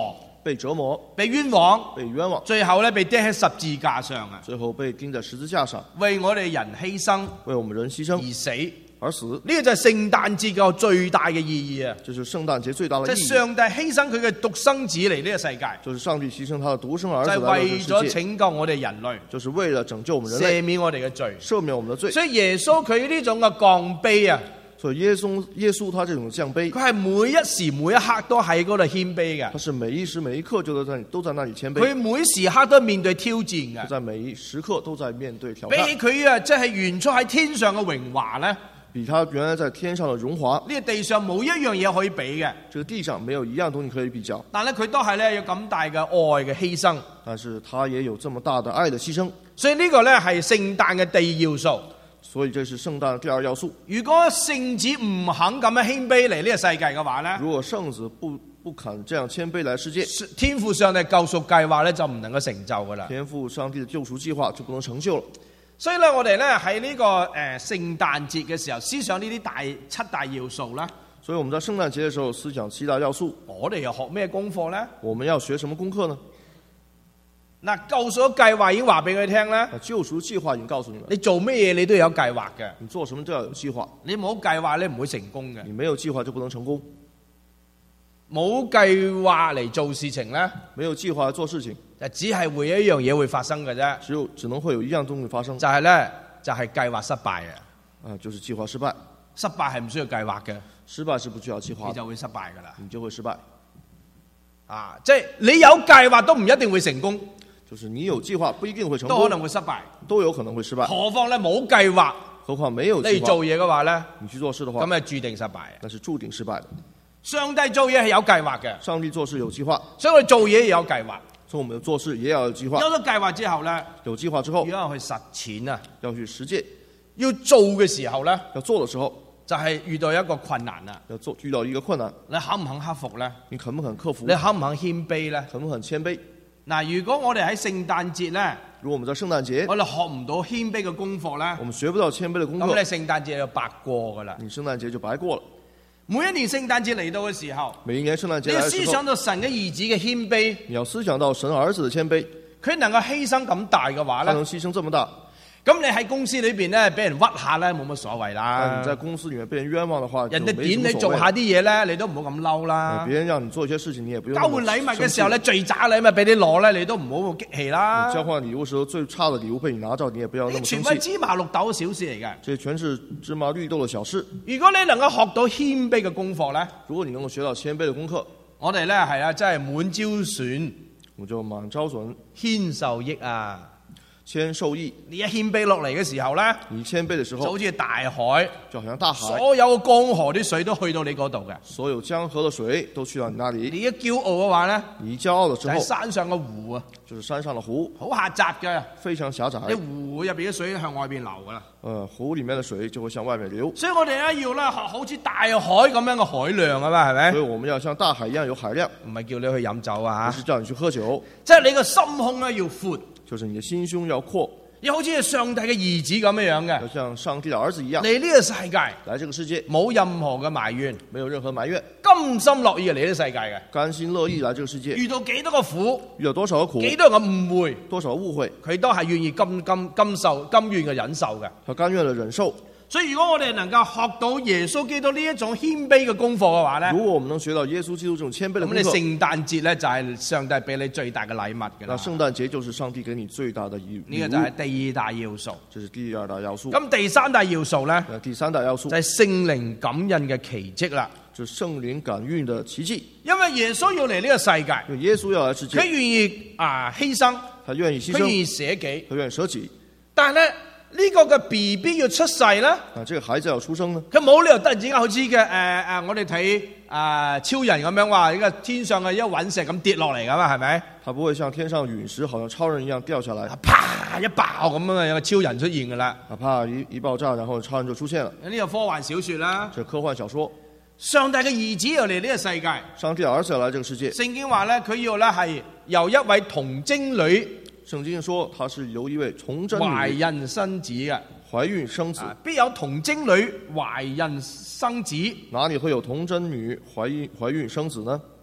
被折磨、 被冤枉， 被冤枉， 最後咧被釘喺十字架上啊， 最後被釘在十字架上， 為我哋人犧牲， 為我們人犧牲而死。 而死， 呢個就係聖誕節嘅最大嘅意義啊！ 這是聖誕節最大的意義。 即係上帝犧牲佢嘅獨生子嚟呢個世界， 就是上帝犧牲他的獨生兒子就係來到這為咗個世界， 拯救我哋人類， 就是為了拯救我們人類， 赦免我哋嘅罪， 赦免我們的罪。 所以耶穌佢呢種嘅降卑啊， 所以耶穌耶穌他這種降卑， 佢係每一時每一刻都喺嗰度謙卑嘅， 他是每一時每一刻就都在都在那裡謙卑， 佢每時刻都面對挑戰嘅， 就在每一時刻都在面對挑比戰。 起佢啊，即係原初喺天上嘅榮華咧。 比他原來在天上的榮華， 呢個地上冇一樣嘢可以比嘅。 這個地上沒有一樣東西可以比較。 但係佢都係咧有咁大嘅愛嘅犧牲。 但是他也有這麼大的愛的犧牲。 所以呢個咧係聖誕嘅第二要素。 所以這是聖誕的第二要素。 如果聖子唔肯咁樣謙卑嚟呢個世界嘅話咧， 如果聖子不不肯這樣謙卑來世界， 天父上帝救贖計劃咧就唔能夠成就噶啦。 天父上帝的救贖計劃就不能成就了。 所以咧，我哋咧喺呢個誒聖誕節嘅時候，思想呢啲大七大要素啦。 所以我們在聖誕節嘅時候思想七大要素。 我哋又學咩功課咧？ 我們要學什麼功課呢？ 嗱，救贖計劃已經話俾佢聽啦。 救贖計劃已經告訴你了。 你做咩嘢你都有計劃嘅。 你做什麼都要有計劃。 你冇計劃你唔會成功嘅。 你沒有計劃就不能成功。 冇計劃嚟做事情咧， 沒有計劃做事情， 就只係會有一樣嘢會發生嘅啫。 只有只能會有一樣東西發生， 就係咧，就係計劃失敗啊！ 啊，就是計劃失敗。 失敗係唔需要計劃嘅， 失敗是不需要計劃， 你就會失敗噶啦， 你就會失敗。 啊，即係你有計劃都唔一定會成功， 就是你有計劃不一定會成功， 都可能會失敗， 都有可能會失敗。 何況咧冇計劃， 何況沒有計劃， 你做嘢嘅話咧， 你去做事的話， 咁係注定失敗， 那是注定失敗的。 上帝做嘢係有計劃嘅， 上帝做事有計劃， 所以我哋做嘢也有計劃。 所以我們做事也要有計劃。 有咗計劃之後咧， 有計劃之後， 要去實踐啊， 要去實踐。 要做嘅時候咧， 要做嘅時候， 就係遇到一個困難啊。 要做遇到一個困難， 你肯唔肯克服咧？ 你肯唔肯克服？ 你肯唔肯謙卑咧？ 肯唔肯謙卑？ 嗱，如果我哋喺聖誕節咧， 如果我們在聖誕節， 我哋學唔到謙卑嘅功課咧， 我們學不到謙卑嘅功課， 咁你聖誕節就白過噶啦。 你聖誕節就白過了。 每一年聖誕節嚟到嘅時候， 每一年聖誕節你要思想到神嘅兒子嘅謙卑， 你要思想到神兒子嘅謙卑， 佢能夠犧牲咁大嘅話咧， 他能犧牲這麼大， 咁你喺公司裏邊咧俾人屈下咧冇乜所謂啦。 你在公司裏面被人冤枉嘅話， 人哋點你做下啲嘢咧，你都唔好咁嬲啦。 別人讓你做一些事情，你也不用交換禮物嘅時候咧，最渣禮物俾你攞咧，你都唔好咁激氣啦。 交換禮物時候最差嘅禮物被你拿到，你也不要那麼生氣。 全部係芝麻綠豆嘅小事嚟嘅， 這全是芝麻綠豆嘅小事。 如果你能夠學到謙卑嘅功課咧， 如果你能夠學到謙卑嘅功課， 我哋咧係啊，真係滿招損， 我就滿招損， 謙受益啊！ 謙受益。 你一謙卑落嚟嘅時候咧， 你謙卑嘅時候， 就好似大海， 就好像大海， 所有江河啲水都去到你嗰度嘅。 所有江河嘅水都去到你那裡。 你一驕傲嘅話咧， 你一驕傲嘅時候， 就係山上嘅湖啊， 就是山上嘅湖， 好狹窄嘅， 非常狹窄。 你湖入邊嘅水向外邊流噶啦。 呃，湖裡面嘅水就會向外面流。 所以我哋咧要咧學好似大海咁樣嘅海量啊嘛，係咪？ 所以我們要像大海一樣有海量， 唔係叫你去飲酒啊， 不是叫你去喝酒， 即係你個心胸咧要闊， 就是你的心胸要闊。 要好似上帝嘅兒子咁樣樣嘅， 要像上帝的兒子一樣嚟呢個世界， 來這個世界， 冇任何嘅埋怨， 沒有任何埋怨， 甘心樂意嚟呢個世界嘅， 甘心樂意來這個世界。 遇到幾多個苦， 遇到多少苦， 幾多個誤會， 多少誤會， 佢都係願意甘甘甘受甘願嘅忍受嘅。 他甘願的忍受。 所以如果我哋能夠學到耶穌基督呢一種謙卑嘅功課嘅話咧， 如果我們能學到耶穌基督這種謙卑的功課， 咁你聖誕節咧就係上帝俾你最大嘅禮物嘅啦。 那聖誕節就是上帝給你最大的禮物。 呢個就係第二大要素。 這是第二大要素。 咁第三大要素咧， 第三大要素就係聖靈感恩嘅奇蹟啦。 就聖靈感孕的奇蹟。 因為耶穌要嚟呢個世界， 因為耶穌要來世界， 佢願意啊犧牲， 他願意犧牲， 佢願意捨己， 他願意捨己。 但係咧。呢、這個嘅 B B 要出世咧， 啊，這個孩子要出生呢？ 佢冇理由突然之間好似嘅誒誒，我哋睇啊超人咁樣話，呢個天上嘅一隕石咁跌落嚟噶嘛，係咪？ 他不會像天上隕石，好像超人一樣掉下來， 啪一爆咁樣，有個超人出現噶啦。 啊，啪一一爆炸，然後超人就出現了。 呢個科幻小說啦， 這科幻小說。 上帝嘅兒子要嚟呢個世界， 上帝兒子要來這個世界。 聖經話咧，佢要咧係由一位童貞女。 聖經說，他是由一位童貞女懷孕生子嘅。 懷孕生子， 啊、必有童貞女懷孕生子？ 哪裡會有童貞女懷孕懷孕生子呢？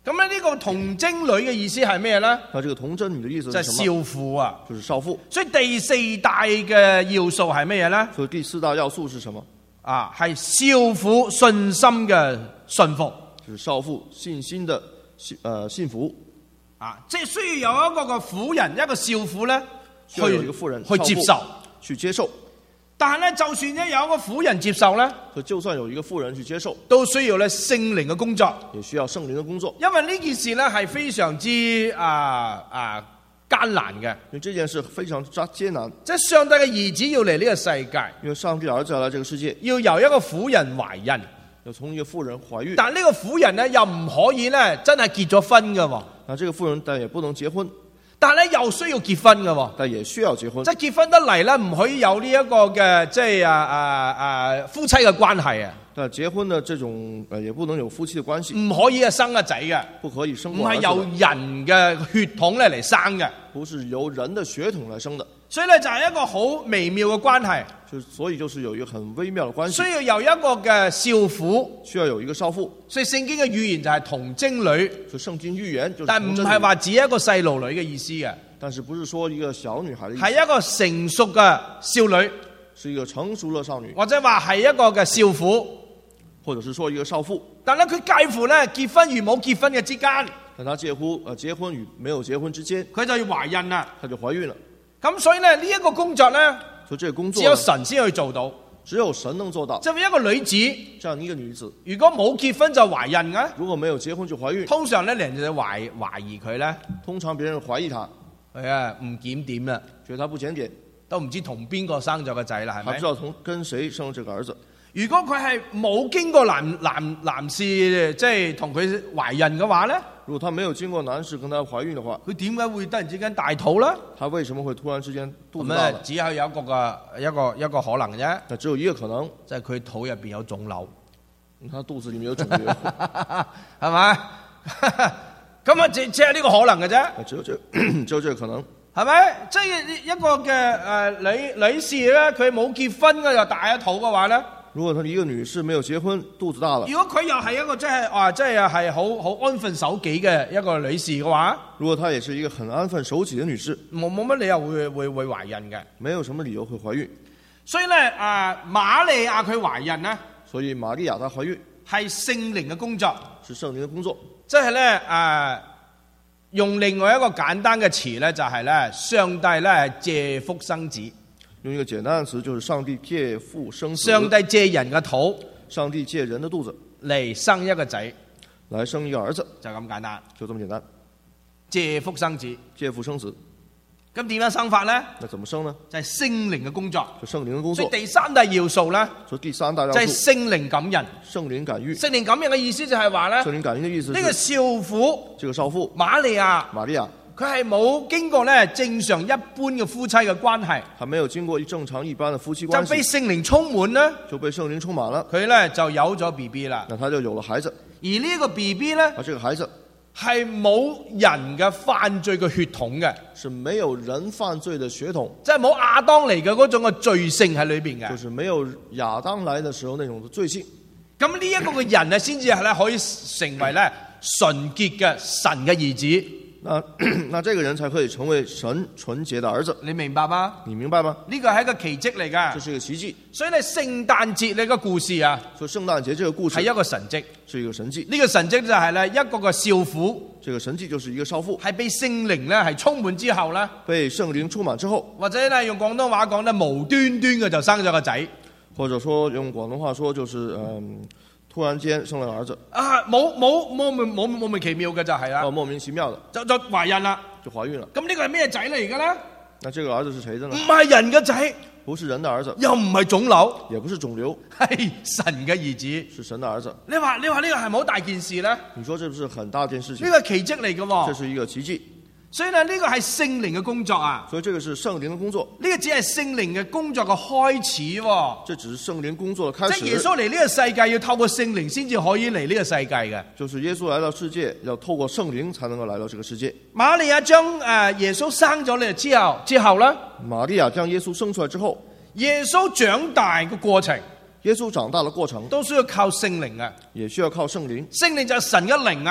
咁咧呢個童貞女嘅意思係咩咧？ 那這個童貞女的意思就係是什麼？ 少婦啊， 就是少婦。 所以第四大嘅要素係咩嘢咧？ 所以第四大要素是什麼？ 啊，係少婦信心嘅信服， 就是少婦信心的信呃信服。 啊，即係需要有一個個婦人，一個少婦咧， 需要有一個婦人去接受， 去接受。 但係咧，就算咧有一個婦人接受咧， 就就算有一個婦人去接受， 都需要咧聖靈嘅工作， 也需要聖靈嘅工作。 因為呢件事咧係非常之啊啊艱難嘅， 因為這件事非常之艱難。 即係上帝嘅兒子要嚟呢個世界， 因為上帝兒子要來這個世界， 要由一個婦人懷孕， 要從一個婦人懷孕。 但係呢個婦人咧又唔可以咧真係結咗婚嘅， 那這個婦人但也不能結婚。 但係咧又需要結婚嘅， 但也需要結婚。 即係結婚得嚟咧，唔可以有呢一個嘅即係啊啊啊夫妻嘅關係啊。 但結婚的這種呃也不能有夫妻的關係。 唔可以啊生個仔嘅， 不可以生唔係由人嘅血統咧嚟生嘅， 不是由人的血統來生的。 所以咧就係一個好微妙嘅關係。 就所以就是有一個很微妙的關係。 需要有一個嘅少婦， 需要有一個少婦。 所以聖經嘅預言就係童貞女。 就聖經預言就是童貞女， 但唔係話指一個細路女嘅意思嘅。 但是不是說一個小女孩的意思， 係一個成熟嘅少女， 是一個成熟的少女， 或者話係一個嘅少婦， 或者是說一個少婦。 但係佢介乎咧結婚與冇結婚嘅之間。 但他介乎呃結婚與沒有結婚之間， 佢就要懷孕啦， 他就懷孕了。 咁所以咧呢一個工作咧， 所以這個工作只有神先可以做到， 只有神能做到。 就係一個女子， 這樣一個女子， 如果冇結婚就懷孕嘅， 如果沒有結婚就懷孕， 通常咧人就懷懷疑佢咧， 通常別人懷疑他， 係啊唔檢點啦， 覺得他不檢點， 都唔知同邊個生咗個仔啦，係咪？ 還不知道從跟誰生這個兒子。 如果佢係冇經過男男男士即係同佢懷孕嘅話咧， 如果他沒有經過男士跟他懷孕的話， 佢點解會突然之間大肚咧？ 他為什麼會突然之間肚子大了？ 只係有一個嘅一個一個可能啫。 那只有一個可能， 即係佢肚入邊有腫瘤， 他肚子裡面有腫瘤， 係咪？咁啊，只只係呢個可能嘅啫。 只有這只有這個可能， 係咪？即係一個嘅誒、呃、女女士咧，佢冇結婚嘅就大咗肚嘅話咧。 如果他一個女士沒有結婚，肚子大了。 如果佢又係一個即係啊，即係係好好安分守己嘅一個女士嘅話， 如果她也是一個很安分守己的女士， 冇冇乜理由會會會懷孕嘅。 沒有什麼理由會懷孕。 所以咧啊，瑪利亞佢懷孕咧， 所以瑪利亞她懷孕係聖靈嘅工作， 是聖靈嘅工作。 即係咧啊，用另外一個簡單嘅詞咧，就係咧上帝咧借腹生子。 用一個簡單的詞，就是上帝借腹生子。 上帝借人嘅肚， 上帝借人的肚子嚟生一個仔， 來生一個兒子， 就咁簡單， 就這麼簡單。 借腹生子， 借腹生子， 咁點樣生法咧？ 那怎麼生呢？ 就係聖靈嘅工作， 就聖靈嘅工作。 所以第三大要素咧， 所以第三大要素就係聖靈感人。 聖靈感孕。 聖靈感人嘅意思就係話咧， 聖靈感孕嘅意思呢個少婦， 這個少婦瑪利亞， 瑪利亞。 佢係冇經過咧正常一般嘅夫妻嘅關係， 還沒有經過正常一般嘅夫妻關係， 就被聖靈充滿咧， 就被聖靈充滿了， 佢咧就有咗 B B 啦。 那他就有了孩子。 而呢個 B B 咧， 而這個孩子係冇人嘅犯罪嘅血統嘅， 是沒有人犯罪嘅血統， 即係冇亞當嚟嘅嗰種嘅罪性喺裏邊嘅， 就是沒有亞當來嘅時候那種的罪性。 咁呢一個嘅人咧，先至係咧可以成為咧純潔嘅神嘅兒子。 那那這個人才可以成為神純潔的兒子， 你明白嗎？ 你明白嗎？ 呢個係一個奇蹟嚟噶， 這是一個奇蹟。 所以咧，聖誕節呢個故事啊， 所以聖誕節這個故事係一個神蹟， 是一個神蹟。 呢個神蹟就係咧一個個少婦， 這個神蹟就是一個少婦， 係被聖靈咧係充滿之後咧， 被聖靈充滿之後， 或者咧用廣東話講咧無端端嘅就生咗個仔， 或者說用廣東話說就是嗯。突然間生了兒子啊！冇冇冇冇莫名其妙嘅就係啦， 哦，莫名其妙的就就懷孕啦， 就懷孕了。 咁呢個係咩仔嚟嘅咧？ 那這個兒子是誰的呢？ 唔係人嘅仔， 不是人的兒子， 又唔係腫瘤， 也不是腫瘤， 係神嘅兒子， 是神的兒子。 你話你話呢個係咪好大件事咧？ 你說這不是很大件事情？ 呢個係奇蹟嚟嘅喎， 這是一個奇蹟。 所以呢，呢個係聖靈嘅工作啊！ 所以這個是聖靈嘅工作， 呢個只係聖靈嘅工作嘅開始喎。 這只是聖靈工作嘅開始。 即係耶穌嚟呢個世界要透過聖靈先至可以嚟呢個世界嘅。 就是耶穌來到世界要透過聖靈才能夠來到這個世界。 瑪利亞將誒耶穌生咗嚟之後，之後咧， 瑪利亞將耶穌生出來之後， 耶穌長大嘅過程， 耶穌長大嘅過程都需要靠聖靈啊， 也需要靠聖靈。 聖靈就係神嘅靈啊。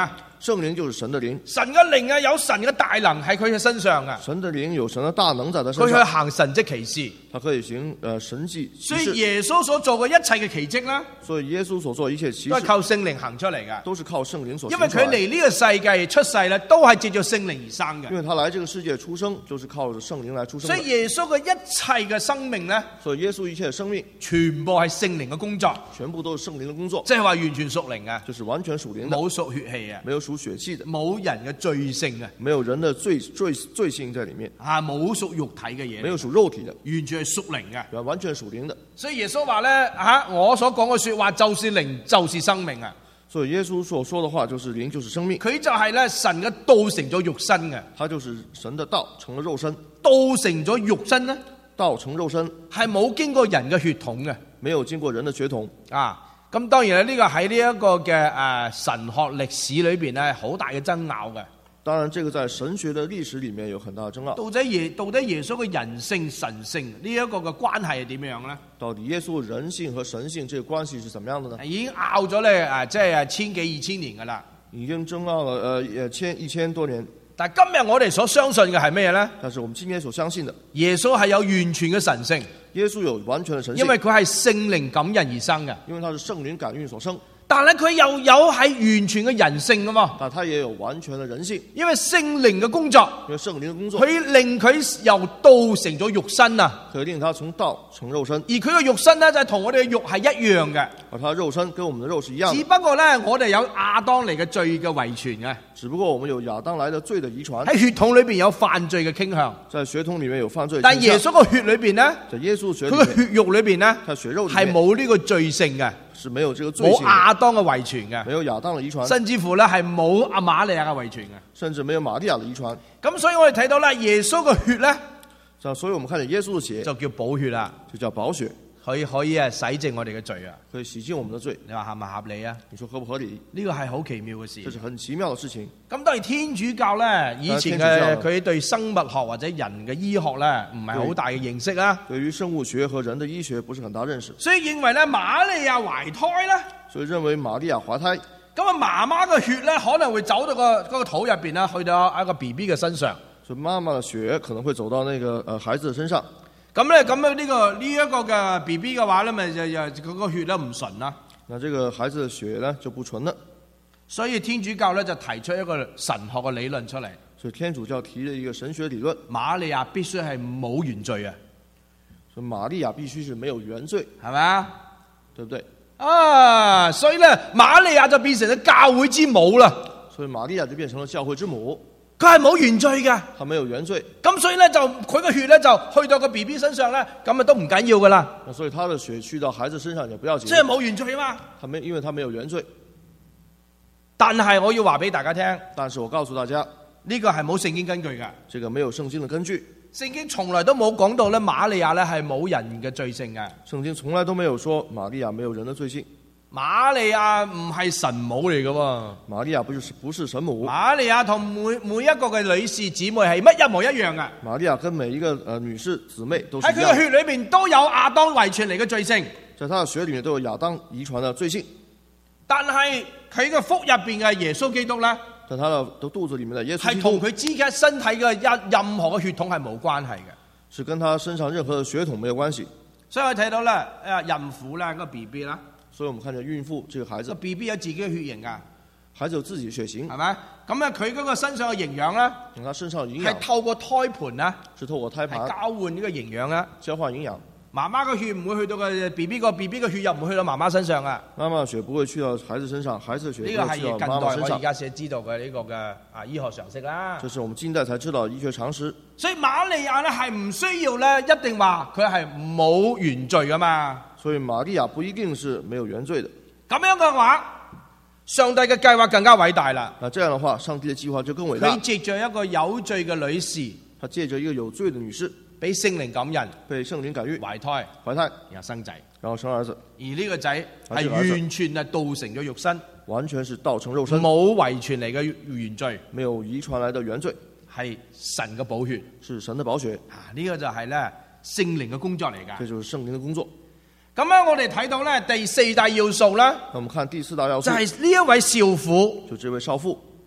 聖靈就是神的靈， 神嘅靈啊，有神嘅大能喺佢嘅身上啊， 神的靈有神的大能在他身佢去上， 行神蹟奇事， 他可以行呃神蹟所以奇事， 耶穌所做嘅一切嘅奇蹟啦， 所以耶穌所做一切奇事都係靠聖靈行出嚟嘅。 都是靠聖靈所因為佢行出來的。 嚟呢個世界出世咧，都係借着聖靈而生嘅。 因為他來這個世界出生，就是靠着聖靈來出生的。 所以耶穌嘅一切嘅生命咧， 所以耶穌一切的生命， 全部係聖靈嘅工作， 全部都是聖靈的工作， 即係話完全屬靈啊， 就是完全屬靈的， 冇屬血氣啊， 沒有屬血氣的， 冇人嘅罪性啊， 沒有人的罪罪罪性在裡面， 啊冇屬肉體嘅嘢， 沒有屬肉體的， 完全係屬靈嘅。 完全屬靈的。 所以耶穌話咧嚇，我所講嘅説話就是靈，就是生命啊。 所以耶穌所說的話就是靈，就是生命。 佢就係咧神嘅道成咗肉身嘅， 他就是神的道成了肉身， 道成咗肉身咧， 道成肉身係冇經過人嘅血統嘅沒有經過人的血統啊。咁當然咧，呢個喺呢一個嘅誒、呃、神學歷史裏邊咧，好大嘅爭拗嘅。 當然，這個在神學的歷史裡面有很大的爭拗。 到底耶到底耶穌嘅人性神性呢一個嘅關係係點樣咧？ 到底耶穌人性和神性這個關係是怎麼樣的呢？ 已經拗咗咧誒，即係千幾二千年噶啦。 已經爭拗了呃呃千一千多年。 但係今日我哋所相信嘅係咩咧？ 但是我們今天所相信的， 耶穌係有完全嘅神性， 耶穌有完全的神性， 因為佢係聖靈感人而生嘅。 因為他是聖靈感孕所生。 但係佢又有係完全嘅人性嘅喎， 但他也有完全的人性， 因為聖靈嘅工作， 因為聖靈的工作佢令佢由道成咗肉身啊， 可以令他從道成肉身， 而佢嘅肉身咧就係同我哋嘅肉係一樣嘅， 而他的肉身跟我們的肉是一樣的， 只不過咧我哋有亞當嚟嘅罪嘅遺傳嘅， 只不過我們有亞當來的罪的遺傳， 喺血統裏邊有犯罪嘅傾向， 在血統裡面有犯罪的傾向， 但耶穌個血裏邊咧， 在耶穌血佢裡面， 嘅血肉裏邊咧他血肉裡係面冇呢個罪性嘅， 是沒有這個罪冇性的， 亞當嘅遺傳嘅， 沒有亞當的遺傳， 甚至乎咧係冇阿瑪利亞嘅遺傳嘅。 甚至沒有瑪利亞的遺傳。 咁所以我哋睇到咧，耶穌嘅血咧所以我們看見耶穌的血就叫寶血啦， 就叫寶血， 可以可以啊洗淨我哋嘅罪啊。 可以洗淨我們的罪。 你話合唔合理啊？ 你說合不合理？ 呢個係好奇妙嘅事。 這是很奇妙的事情。 咁當然天主教咧，以前嘅佢對生物學或者人嘅醫學咧，唔係好大嘅認識啦。 對於生物學和人的醫學不是很大認識， 所以認為咧瑪利亞懷胎咧， 所以認為瑪利亞懷胎， 咁啊媽媽嘅血咧可能會走到個嗰個肚入邊啦，去到一個 B B 嘅身上。 所以媽媽的血可能會走到那個呃孩子的身上。 咁咧咁樣呢個呢一個嘅 B B 嘅話咧，咪就就嗰個血咧唔純啦。 那這個孩子的血呢就不純了。 所以天主教咧就提出一個神學嘅理論出嚟。 所以天主教提了一個神學理論， 瑪利亞必須係冇原罪啊。 所以瑪利亞必須是沒有原罪， 係咪啊？ 對不對？ 啊，所以咧瑪利亞就變成咗教會之母啦。 所以瑪利亞就變成了教會之母， 佢係冇原罪嘅， 她沒有原罪。 咁所以咧就佢個血咧就去到個 B B 身上咧，咁啊都唔緊要噶啦。 所以她的血去到孩子身上也不要緊， 即係冇原罪嘛。 她沒因為她沒有原罪。 但係我要話俾大家聽， 但是我告訴大家， 呢個係冇聖經根據嘅。 這個沒有聖經的根據。 聖經從來都冇講到咧瑪利亞咧係冇人嘅罪性嘅。 聖經從來都沒有說瑪利亞沒有人的罪性。 瑪利亞唔係神母嚟嘅喎。 瑪利亞不是不是神母。 瑪利亞同每每一個嘅女士姊妹係乜一模一樣嘅。 瑪利亞跟每一個呃女士姊妹都是一樣。 喺佢嘅血裏邊都有亞當遺傳嚟嘅罪性。 在她的血裏面都有亞當遺傳的罪性。 但係佢嘅腹入邊嘅耶穌基督咧， 在他的肚子裏面的耶穌基督係同佢之間身體嘅一任何嘅血統係冇關係嘅， 是跟他身上任何的血統沒有關係。 所以我睇到咧，誒孕婦咧個 B B 啦， 所以我們看見孕婦這個孩子， 個 B B 有自己嘅血型噶， 孩子有自己的血型， 係咪？咁啊，佢嗰個身上嘅營養咧， 他身上營養係透過胎盤啦， 是透過胎盤係交換呢個營養啦。 交換營養。 媽媽嘅血唔會去到個 B B 個 B B 嘅血又唔會去到媽媽身上啊。 媽媽嘅血不會去到孩子身上，孩子嘅血呢個係不會去到近代媽媽身上。 我而家先知道嘅呢個嘅啊醫學常識啦。 這是我們近代才知道醫學常識。 所以瑪利亞咧係唔需要咧一定話佢係冇原罪噶嘛。 所以瑪利亞不一定是沒有原罪的。 咁樣嘅話，上帝嘅計劃更加偉大啦。 那這樣的話，上帝嘅計劃就更偉大。 佢藉着一個有罪嘅女士， 他借着一個有罪嘅女士， 俾聖靈感人， 被聖靈感孕， 懷胎， 懷胎， 然後生仔， 然後生兒子。 而呢個仔係完全係道成咗肉身， 完全是道成肉身， 冇遺傳嚟嘅原罪， 沒有遺傳來的原罪， 係神嘅寶血， 是神的寶血。 啊，呢、這個就係咧聖靈嘅工作嚟㗎。 這就是聖靈的工作。 咁樣我哋睇到咧第四大要素啦， 那我們看第四大要素， 就係、是、呢一位少婦， 就這位少婦，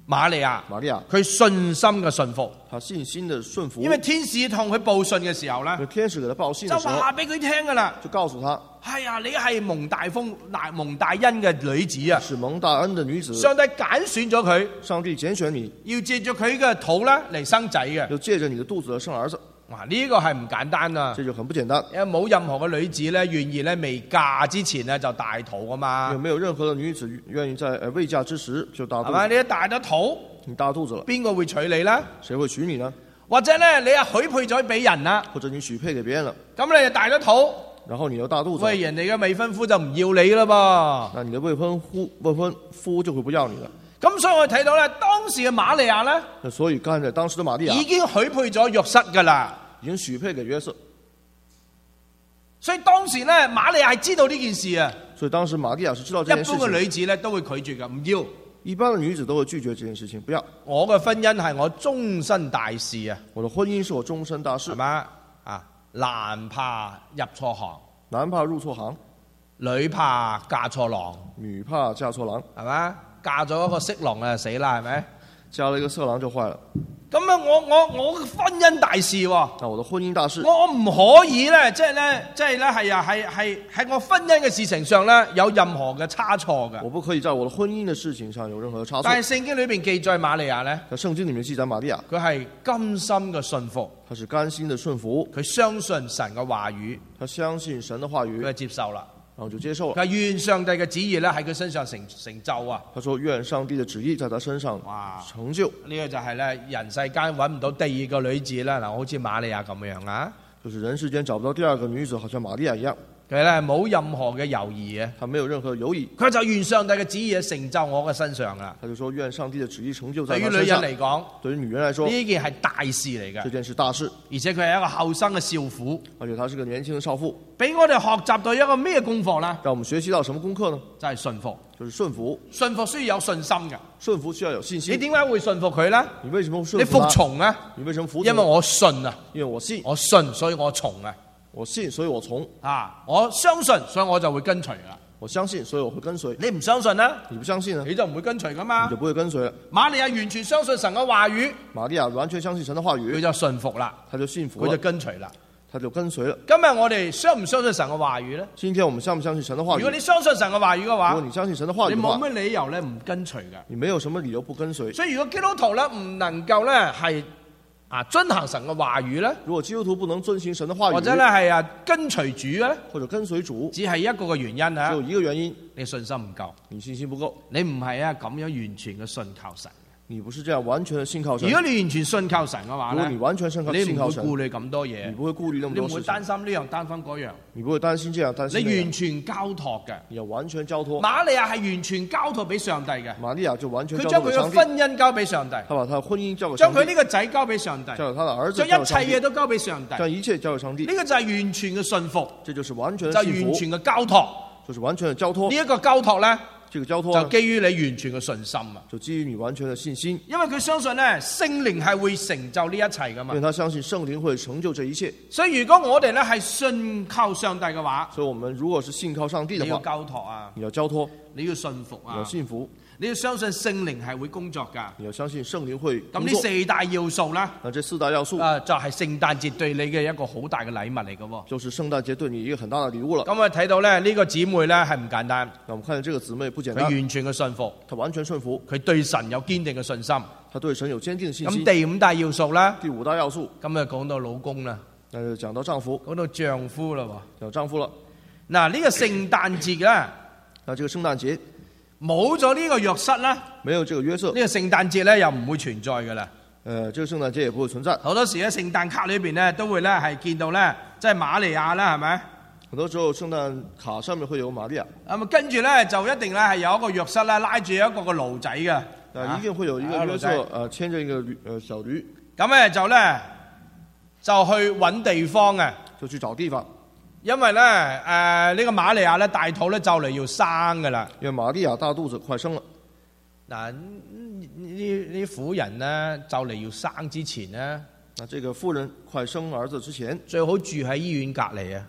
瑪利亞， 瑪利亞佢信心嘅信服， 他信心的順服， 因為天使同佢報信嘅時候咧， 天使給他報信就的時候， 話俾佢聽噶啦， 就告訴他， 係啊，你係蒙大豐大蒙大恩嘅女子啊， 是蒙大恩的女子， 上帝揀選咗佢， 上帝揀選你， 要借住佢嘅肚咧嚟生仔嘅， 又借着你的肚子而生兒子， 哇！呢、這個係唔簡單啊， 這就很不簡單， 因為冇任何嘅女子咧願意咧未嫁之前咧就大肚啊嘛， 有沒有任何的女子願意在呃未嫁之時就大肚係咪？ 子？ 你一大咗肚， 你大肚子了， 邊個會娶你咧？ 誰會娶你呢？ 或者咧，你係許配咗俾人啦， 或者你許配給別人了， 咁你就大咗肚， 然後你又大肚子了， 喂，人哋嘅未婚夫就唔要你啦噃。 那你的未婚夫未婚夫就會不要你了。 咁所以我哋睇到咧，當時嘅瑪利亞咧， 那所以看着當時的瑪利亞已經許配咗約瑟噶啦。 已經許配給約瑟， 所以當時咧，瑪利亞係知道呢件事啊。 所以當時瑪利亞是知道一般這件事情。 嘅女子咧都會拒絕噶，唔要。 一般的女子都會拒絕這件事情，不要。 我嘅婚姻係我終身大事啊， 我的婚姻是我終身大事係，嘛啊？男怕入錯行， 男怕入錯行， 女怕嫁錯郎， 女怕嫁錯郎， 係嘛？嫁咗一個色狼啊，死啦，係咪？ 嫁了一個色狼就壞了。 咁啊，我我我婚姻大事喎。 那我的婚姻大事， 我唔可以咧，即係咧，即係咧，係啊，係係喺我婚姻嘅事情上咧，有任何嘅差錯嘅。 我不可以在我的婚姻的事情上有任何差錯。 但係聖經裏邊記載瑪利亞咧， 在聖經裡面記載瑪利亞， 佢係甘心嘅信服， 她是甘心的順服， 佢相信神嘅話語， 她相信神的話語， 佢就接受啦。 然後就接受了。 佢係願上帝嘅旨意咧喺佢身上成成就啊！ 他說：願上帝的旨意在他身上哇成就。 呢、這個就係咧人世間揾唔到第二個女子啦，嗱，好似瑪利亞咁樣啊， 就是人世間找不到第二個女子，好像瑪利亞一樣， 佢咧冇任何嘅猶豫嘅， 他沒有任何猶豫， 佢就願上帝嘅旨意成就我嘅身上啦。 他就說：願上帝的旨意成就在對於女他身上。 人嚟講， 對於女人來說， 呢件係大事嚟嘅， 這件事大事， 而且佢係一個後生嘅少婦， 而且她是個年輕的少婦， 俾我哋學習到一個咩功課呢？ 讓我們學習到什麼功課呢？ 就係順服。 就是順服， 順服需要有信心嘅。 順服需要有信心。 你點解會順服佢呢？ 你為什麼會順服？ 你服從啊？ 你為什麼服從？ 因為我信啊， 因為我信， 我信所以我從啊。 我信所以我從啊，我相信所以我就會跟隨啦。 我相信所以我會跟隨。 你唔相信呢？ 你不相信呢？ 你就唔會跟隨噶嘛。 你就不會跟隨了。 瑪利亞完全相信神嘅話語， 瑪利亞完全相信神的話語， 佢就順服啦， 他就信服佢就了， 跟隨啦。 他就跟隨了。 今日我哋相唔相信神嘅話語呢？ 今天我們相不相信神的話語？ 如果你相信神嘅話語嘅話， 如果你相信神的話語你的話， 冇咩理由咧唔跟隨嘅。 你沒有什麼理由不跟隨。 所以如果基督徒咧唔能夠咧係啊遵行神嘅話語咧， 如果基督徒不能遵行神的話語， 或者咧係啊跟隨主嘅咧， 或者跟隨主， 只係一個嘅原因啊只有，一個原因， 你信心唔夠， 你信心不夠， 你唔係啊咁樣完全嘅信靠神。 你不是這樣完全的信靠神。 如果你完全信靠神嘅話咧如果你，完全信靠你唔信靠神， 會顧慮咁多嘢你，不會顧慮那麼你唔會多事情， 擔心呢樣擔心嗰樣， 你不會擔心這樣擔心你那樣完全交託嘅。 你要完全交託。 瑪利亞係完全交託俾上帝嘅， 瑪利亞就完全佢將佢嘅交託給上帝， 婚姻交俾上帝， 他把他的婚姻交給將上帝， 佢呢個仔交俾上帝， 交給他的兒子， 將一交給上帝， 切嘢都交俾上帝。 將一切交給上帝呢。個就係完全嘅信服， 這就是完全就係的信服， 完全嘅交託。 就是完全的交託呢。一個交託咧， 這個交託呢就基於你完全嘅信心啊！ 就基於你完全的信心， 因為佢相信咧，聖靈係會成就呢一切噶嘛因為。他相信聖靈會成就這一切。 所以如果我哋咧係信靠上帝嘅話， 所以，我們如果是信靠上帝的你要話， 交託啊， 你要交託， 你要信服啊你要，信服， 你要相信聖靈係會工作噶。 你要相信聖靈會咁呢工作。 四大要素啦， 那這四大要素啊就係聖誕節對你嘅一個好大嘅禮物嚟嘅喎。 就是聖誕節對你一個很大的禮物了。 咁我睇到咧呢個姊妹咧係唔簡單， 那我們看見這個姊妹不簡佢單， 完全嘅信服， 她完全順服， 佢對神有堅定嘅信心。 她對神有堅定的信咁心。 第五大要素啦， 第五大要素， 咁就講到老公啦， 那就講到丈夫， 講到丈夫啦喎。 講丈夫了。 嗱呢個聖誕節咧， 那這個聖誕節冇咗呢個約瑟啦，呢沒有這個約瑟， 個聖誕節咧又唔會存在噶啦。 呃，這個聖誕節也不會存在。 好多時咧聖誕卡裏邊咧都會咧係見到咧，即係瑪利亞啦，係咪？ 很多時候聖誕卡上面會有瑪利亞， 咁啊跟住咧就一定咧係有一個約瑟咧拉住一個個驢仔嘅， 啊，一定會有一個約啊驢仔瑟，呃，牽着一個驢，呃，小驢， 咁咧就咧就去揾地方嘅。 就去找地方。 因為咧，誒、呃、呢、這個瑪利亞咧大肚咧就嚟要生噶啦。 因為瑪利亞大肚子快生了， 嗱，呢呢婦人咧就嚟要生之前咧， 那這個婦人快生兒子之前， 最好住喺醫院隔離啊。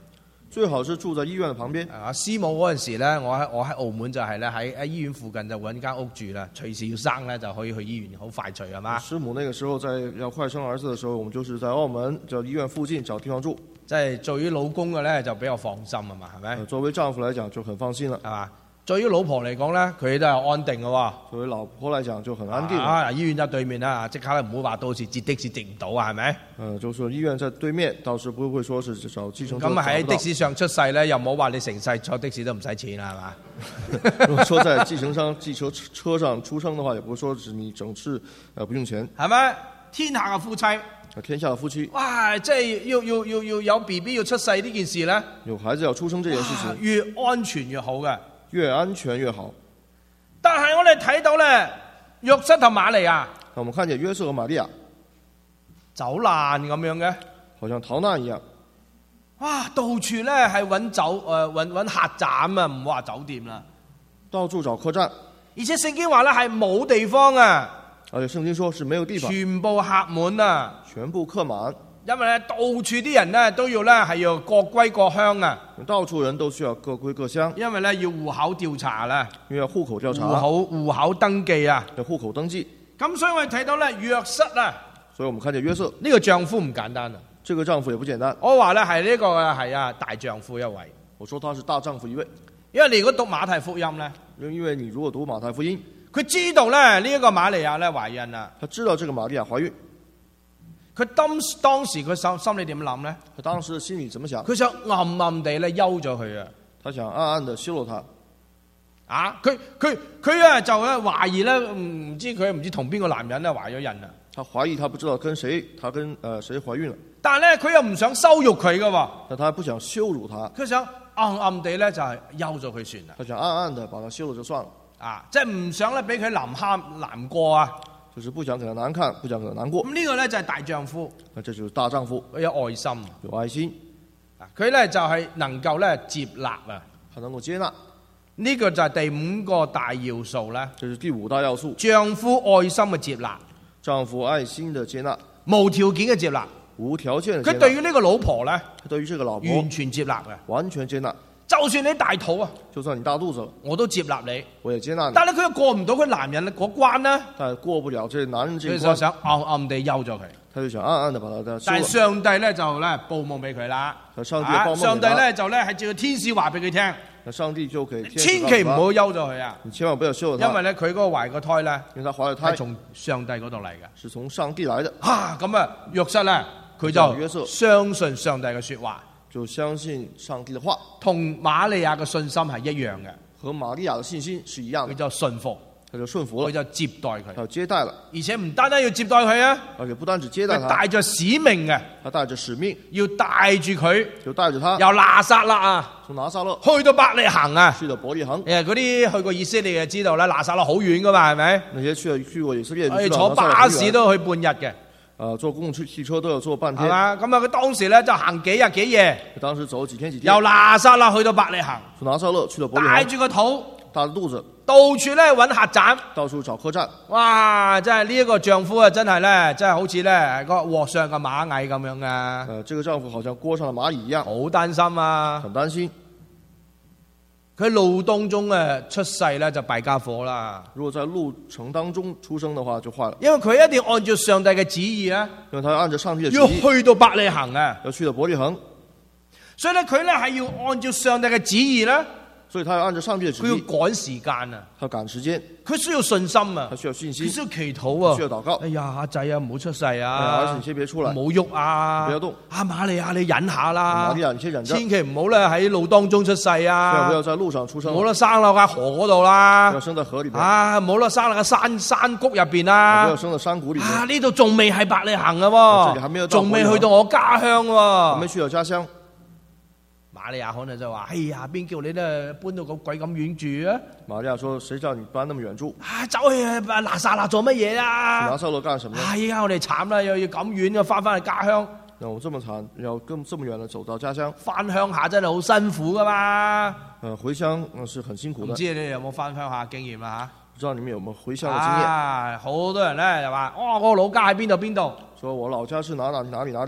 最好是住在醫院嘅旁邊。 啊，師母嗰陣時咧，我喺我喺澳門就係咧喺喺醫院附近就揾間屋住啦，隨時要生咧就可以去醫院，好快脆係嘛？ 師母那個時候在要快生兒子嘅時候，我們就是在澳門就醫院附近找地方住。 即係做於老公嘅咧就比較放心啊嘛，係咪？ 作為丈夫嚟講就很放心啦， 係嘛？對於老婆嚟講咧，佢都係安定嘅喎。 作為老婆嚟講就很安定。 啊，醫院就對面啦，即刻咧唔好話到時截的士截唔到啊，係咪？ 嗯，就說醫院在對面，倒是不會說是找計程車。 咁喺的士上出世咧，又冇話你成世坐的士都唔使錢啦，係嘛？ 如果說在計程上、計程車上出生的話，也不會說是你整次呃不用錢。 係咪？天下嘅夫妻。 天下嘅夫妻。 哇！即係要要要要有 B B 要出世呢件事咧。 有孩子要出生這件事情。 越安全越好嘅。 越安全越好。 但係我哋睇到咧，約瑟同瑪利亞， 我們看見約瑟和瑪利亞走難咁樣嘅， 好像逃難一樣。 哇！到處咧係揾酒誒揾揾客棧啊，唔好話酒店啦， 到處找客棧。 而且聖經話咧係冇地方啊， 而且聖經說是沒有地方， 全部客滿啊， 全部客滿。 因為咧到處啲人咧都要咧係要各歸各鄉啊， 到處人都需要各歸各鄉， 因為咧要戶口調查啦， 因為要戶口調查， 戶口戶口登記啊， 要戶口登記。 咁所以我哋睇到咧約瑟啊， 所以我們看見約瑟呢個丈夫唔簡單啊， 這個丈夫也不簡單。 我話咧係呢個係啊大丈夫一位， 我說他是大丈夫一位， 因為你如果讀馬太福音咧， 因為你如果讀馬太福音， 佢知道咧呢一個瑪利亞咧懷孕啦， 他知道這個瑪利亞懷孕。 佢當當時佢心心裏點諗咧？ 佢當時心裏怎麼想？ 佢想暗暗地咧休咗佢啊！ 他想暗暗地休了他。 啊！佢佢佢啊就咧懷疑咧，唔知佢唔知同邊個男人咧懷咗孕啊！ 他懷疑他不知道跟誰，他跟誒誰懷孕了。 但係咧佢又唔想羞辱佢噶喎。 但他不想羞辱他。 佢想暗暗地咧就係休咗佢算啦。 他想暗暗地把他休了就算了。 啊！即係唔想咧俾佢難堪難過啊！ 就是不想給他難看，不想給他難過。 咁呢個咧就係大丈夫。 那這就是大丈夫， 佢有愛心， 有愛心。 啊！佢咧就係能夠咧接納啊。 他能夠接納。 呢個就係第五個大要素咧。 這是第五大要素。 丈夫愛心嘅接納。 丈夫愛心的接納。 無條件嘅接納。 無條件嘅接納。 佢對於呢個老婆咧， 佢對於這個老婆完全接納嘅。 完全接納。 就算你大肚啊， 就算你大肚子，我都接納你， 我也接納你。 但係佢又過唔到佢男人嗰關啦。 但係過不了這男人這關。 佢就想暗暗地休咗佢。 他就想暗暗地把他休了。 但係上帝咧就咧報夢俾佢啦。 上帝報夢。 上帝咧就咧係照天使話俾佢聽。 那上帝就可以千祈唔好休咗佢啊！ 你千萬不要休咗他。因為咧佢嗰個懷個胎咧， 因為他懷咗胎係從上帝嗰度嚟嘅， 是從上帝來的。 嚇咁啊，約瑟咧佢就相信上帝嘅説話。 就相信上帝的話， 同瑪利亞嘅信心係一樣嘅， 和瑪利亞嘅信心是一樣的。 佢就順服， 佢就順服了， 佢就接待佢， 他就接待了， 而且唔單單要接待佢啊， 而且不單止接待他， 佢帶着使命嘅， 他帶着使命， 要帶住佢， 就帶着他由拿撒勒啊， 從拿撒勒去到伯利恆啊， 去到伯利恆。 誒嗰啲去過以色列嘅知道啦，拿撒勒好遠噶嘛，係咪？ 那些去去過以色列， 我哋坐巴士都去半日嘅。 啊，坐公共汽車都要坐半天。 係嘛？咁啊，佢當時咧就行幾日幾夜。 佢當時走幾天幾夜。 由拿撒勒去到伯利恆。 從拿撒勒去到伯利恆。 帶住個肚， 帶住肚子， 到處咧揾客棧。 到處找客棧。 哇！真係呢一個丈夫啊，真係咧，真係好似咧個鑊上嘅螞蟻咁樣噶。 誒，這個丈夫好像鍋上的螞蟻一樣。 好擔心啊！ 很擔心。 佢路當中誒出世咧就敗家伙啦。 如果在路程當中出生的話就壞了。 因為佢一定要按照上帝嘅旨意咧。 因為他要按照上帝嘅旨意。 要去到伯利恆啊！ 要去到伯利恆。 所以咧佢咧係要按照上帝嘅旨意咧。 所以他要按照上帝嘅旨意。 佢要趕時間啊！ 他趕時間。 佢需要信心啊！ 他需要信心。 佢需要祈禱啊！ 需要禱告。 哎呀，阿仔啊，唔好出世啊！ 兒子，你先別出來。 唔好喐啊！ 不要動。 啊，瑪利亞，你忍下啦！ 瑪利亞，你先忍着。千祈唔好咧喺路當中出世啊！ 不要在路上出生。 唔好啦，生喺個河嗰度啦！ 不要生在河裏邊。 啊，唔好啦，生喺個山山谷入邊啊！ 不要生在山谷裏邊。啊， 呢度仲未係伯利恆啊喎！仲未去到我家鄉喎！ 仲未去到家鄉。 瑪利亞可能就話：哎呀，邊叫你咧搬到咁鬼咁遠住啊？ 瑪利亞說：誰叫你搬那麼遠住？ 啊，走去拿撒勒做乜嘢啊？ 拿撒勒幹什麼？ 哎呀，我哋慘啦，又要咁遠嘅翻翻去家鄉。 我這麼慘，要咁這麼遠的走到家鄉。 翻鄉下真係好辛苦噶嘛。 呃，回鄉是很辛苦的。 唔知你哋有冇翻鄉下經驗啦嚇？ 不知道你們有冇回鄉嘅經驗？ 啊，好多人咧就話：哦，我老家喺邊度邊度？ 說我老家是哪哪哪裡哪裡。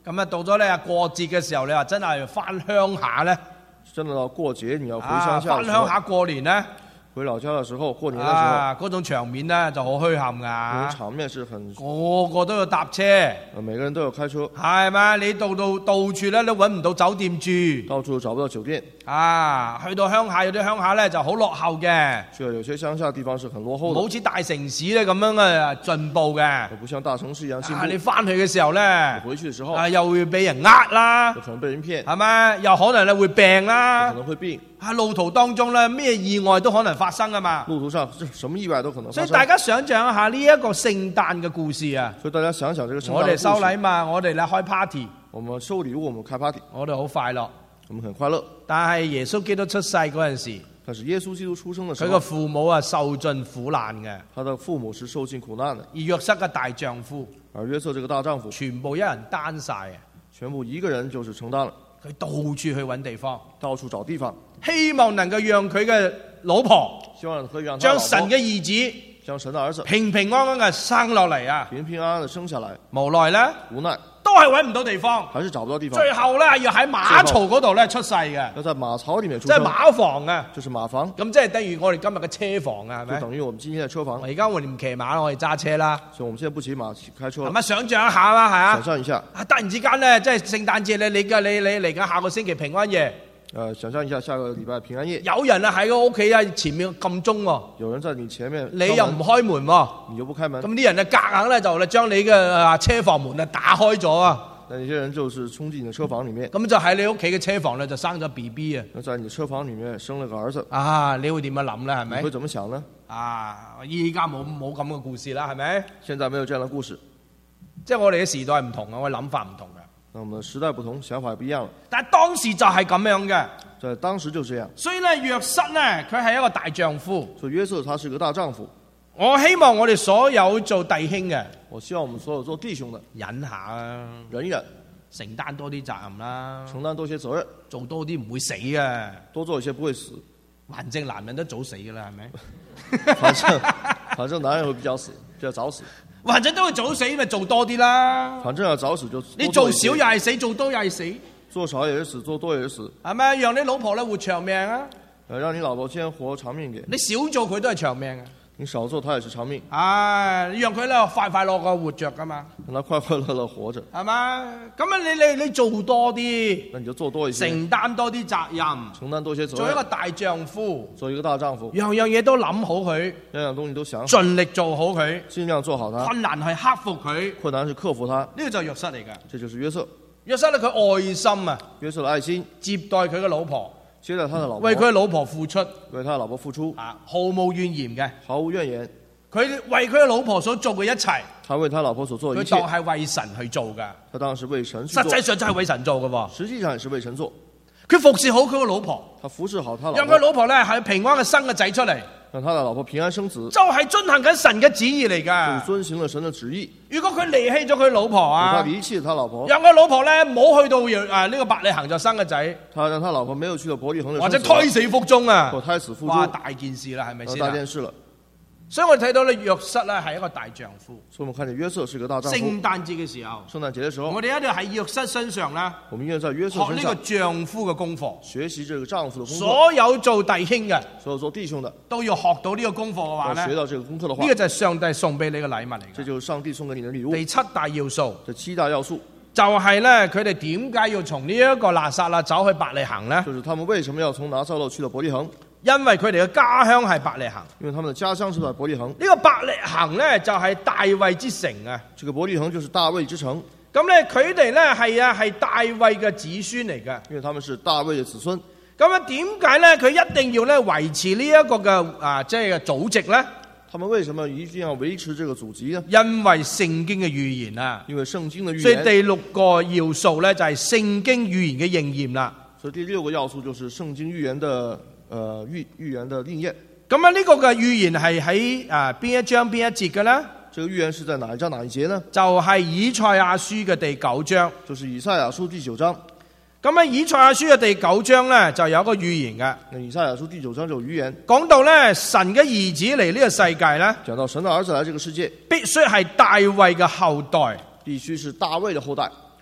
咁啊，到咗咧過節嘅時候，你話真係翻鄉下咧， 真的到過節你要回啊， 鄉下翻鄉下過年咧， 回老家嘅時候，過年嘅時候， 啊，嗰種場面咧就好墟冚那種噶， 場面是很， 個個都要搭車， 呃每個人都有開車， 係咪？你到到到處咧都揾唔到酒店住， 到處找不到酒店。 啊，去到鄉下有啲鄉下咧就好落後嘅， 去了有些鄉下地方是很落後的， 冇似大城市咧咁樣嘅進步嘅。 不像大城市一樣進啊，你步。 翻去嘅時候咧， 回去嘅時候， 啊又會俾人呃啦有，可能被人騙， 係咪？又可能你會病啦有可。能會病。 喺路途當中咧，咩意外都可能發生啊嘛。 路途上什麼意外都可能發生。 所以大家想象一下呢一個聖誕嘅故事啊， 所以大家想想這個聖誕我哋收的故事， 禮物，我哋咧開 party， 我們收禮物，我們開 party， 我哋好快樂。 我們很快樂。 但係耶穌基督出世嗰陣時， 但是耶穌基督出生的時佢個候， 父母啊受盡苦難嘅， 他的父母是受盡苦難的， 而約瑟嘅大丈夫而約瑟這個大丈夫， 全部一人擔晒啊！ 全部一個人就是承擔了， 佢到處去揾地方， 到處找地方， 希望能夠讓佢嘅老婆希望可以讓他將老婆神嘅兒子將神的兒子平平安安嘅生落嚟啊！ 平平安安的生下來， 無奈咧無奈都係揾唔到地方， 還是找不到地方， 最後咧要喺馬槽嗰度咧出世嘅， 要在馬槽裡面出即係生， 馬房啊！ 就是馬房， 咁即係等於我哋今日嘅車房啊，係就咪？ 等於我們今天的車房。 而家我哋唔騎馬，我哋揸車啦， 所以我們現在不騎馬開車了， 係咪？想象一下啦，係啊想！象一下， 啊，突然之間咧，即係聖誕節咧，你嘅你你嚟緊下個星期平安夜， 呃，想象一下下個禮拜平安夜， 有人啊喺個屋企啊前面撳鐘喎， 有人在你前面， 你又唔開門喎， 你又不開門， 咁啲人啊夾硬咧就咧將你嘅啊車房門啊打開咗啊， 那有些人就是衝進你的車房裡面， 咁就喺你屋企嘅車房咧就生咗 B B 啊， 那在你的車房裡面生了個兒子， 啊，你會點樣諗咧？係咪你會？怎麼想呢？ 啊，依家冇冇咁嘅故事啦，係咪？ 現在沒有這樣的故事， 即係我哋嘅時代唔同啊，我哋諗法唔同嘅， 那我們的時代不同，想法也不一樣了， 但係當時就係咁樣嘅。 在當時就這樣， 所以咧，約瑟咧，佢係一個大丈夫。 所以約瑟他是個大丈夫， 我希望我哋所有做弟兄嘅我希望我們所有做弟兄的忍下啊， 忍一忍， 承擔多啲責任啦， 承擔多些責任， 做多啲唔會死嘅。 多做一些不會死， 反正男人都早死噶啦，係咪？ 反正反正男人會比較死，比較早死， 反正都會早死，咪做多啲啦。 反正要早死就多你做一些少又係死，做多又係死， 做少也是死，做多也是死， 係咪？讓你老婆咧活長命啊！ 呃，讓你老婆先活長命一點， 你少做佢都係長命啊！ 你少做他也是長命， 唉，你讓佢咧快快樂樂活着噶嘛， 讓他快快樂樂活着， 係嘛？咁啊，你你你做多啲， 那你就做多一些， 承擔多啲責任， 承擔多些責做一個任， 大丈夫。 做一個大丈夫， 樣樣嘢都諗好佢， 樣樣東西都想好， 盡力做好佢， 盡量做好它， 困難係克服佢， 困難是克服它， 呢個就係約瑟嚟噶。 這就是約瑟， 約瑟咧，佢愛心啊， 約瑟的愛心， 接待佢嘅老婆， 接待他的老婆， 為佢嘅老婆付出為他的老婆付出， 啊，毫無怨言嘅。 毫無怨言， 佢為佢嘅老婆所做嘅一切， 他為他老婆所做的一切佢當，係為神去做噶。 他當然是為神去做， 實際上真係為神做嘅喎。 實際上也是為神做， 佢服侍好佢嘅老婆， 他服侍好他老讓佢婆， 老婆咧係平安嘅生個仔出嚟， 讓他的老婆平安生子， 就係遵行緊神嘅旨意嚟就是噶。 遵行了神的旨意。 如果佢離棄咗佢老婆他啊， 離棄了他老婆， 讓佢老婆咧冇去到啊呢個伯利恆就生個仔， 他讓他老婆沒有去到伯利恆的或者生子了胎死腹中啊或，胎死腹哇， 中， 大件事啦，係咪呃先啊？ 大件事了。 所以我哋睇到咧，約瑟咧係一個大丈夫。 所以我們看見約瑟是個大丈夫。 聖誕節嘅時候， 聖誕節的時候， 我哋一定要喺約瑟身上咧我們應該在約瑟身學呢個上丈夫嘅功課。 學習這個丈夫的工作。 所有做弟兄嘅所有做弟兄的都要學到呢個功課嘅話咧， 要學到這個功課的話， 呢個就係上帝送俾你嘅禮物嚟嘅。 這就是上帝送給你的禮物。 第七大要素這七大要素就係咧，佢哋點解要從呢一個拿撒勒走去伯利恆咧？ 就是他們為什麼要從拿撒勒去到伯利恆？ 因為佢哋嘅家鄉係伯利恆。 因為他們的家鄉是在伯利恆。 呢個伯利恆咧就係大衛之城啊！ 這個伯利恆就是大衛之城， 咁咧佢哋咧係啊係大衛嘅子孫嚟嘅。 因為他們是大衛的子孫。 咁啊點解咧佢一定要咧維持呢一個嘅啊即係祖籍咧？ 他們為什麼一定要維持這個祖籍呢？ 因為聖經嘅預言啊！ 因為聖經的預所以言。 第六個要素咧就係聖經預言嘅應驗啦。 所以第六個要素就是聖經預言的，呃預預言的應驗。 咁啊呢個嘅預言係喺啊邊一章邊一節嘅咧？ 這個預言是在哪一章哪一節呢？ 就係以賽亞書嘅第九章。 就是以賽亞書第九章。 咁啊以賽亞書嘅第九章咧就有一個預言嘅。 那以賽亞書第九章就有預言， 講到咧神嘅兒子嚟呢個世界咧， 講到神的兒子來這個世界， 必須係大衛嘅後代。 必須是大衛的後代。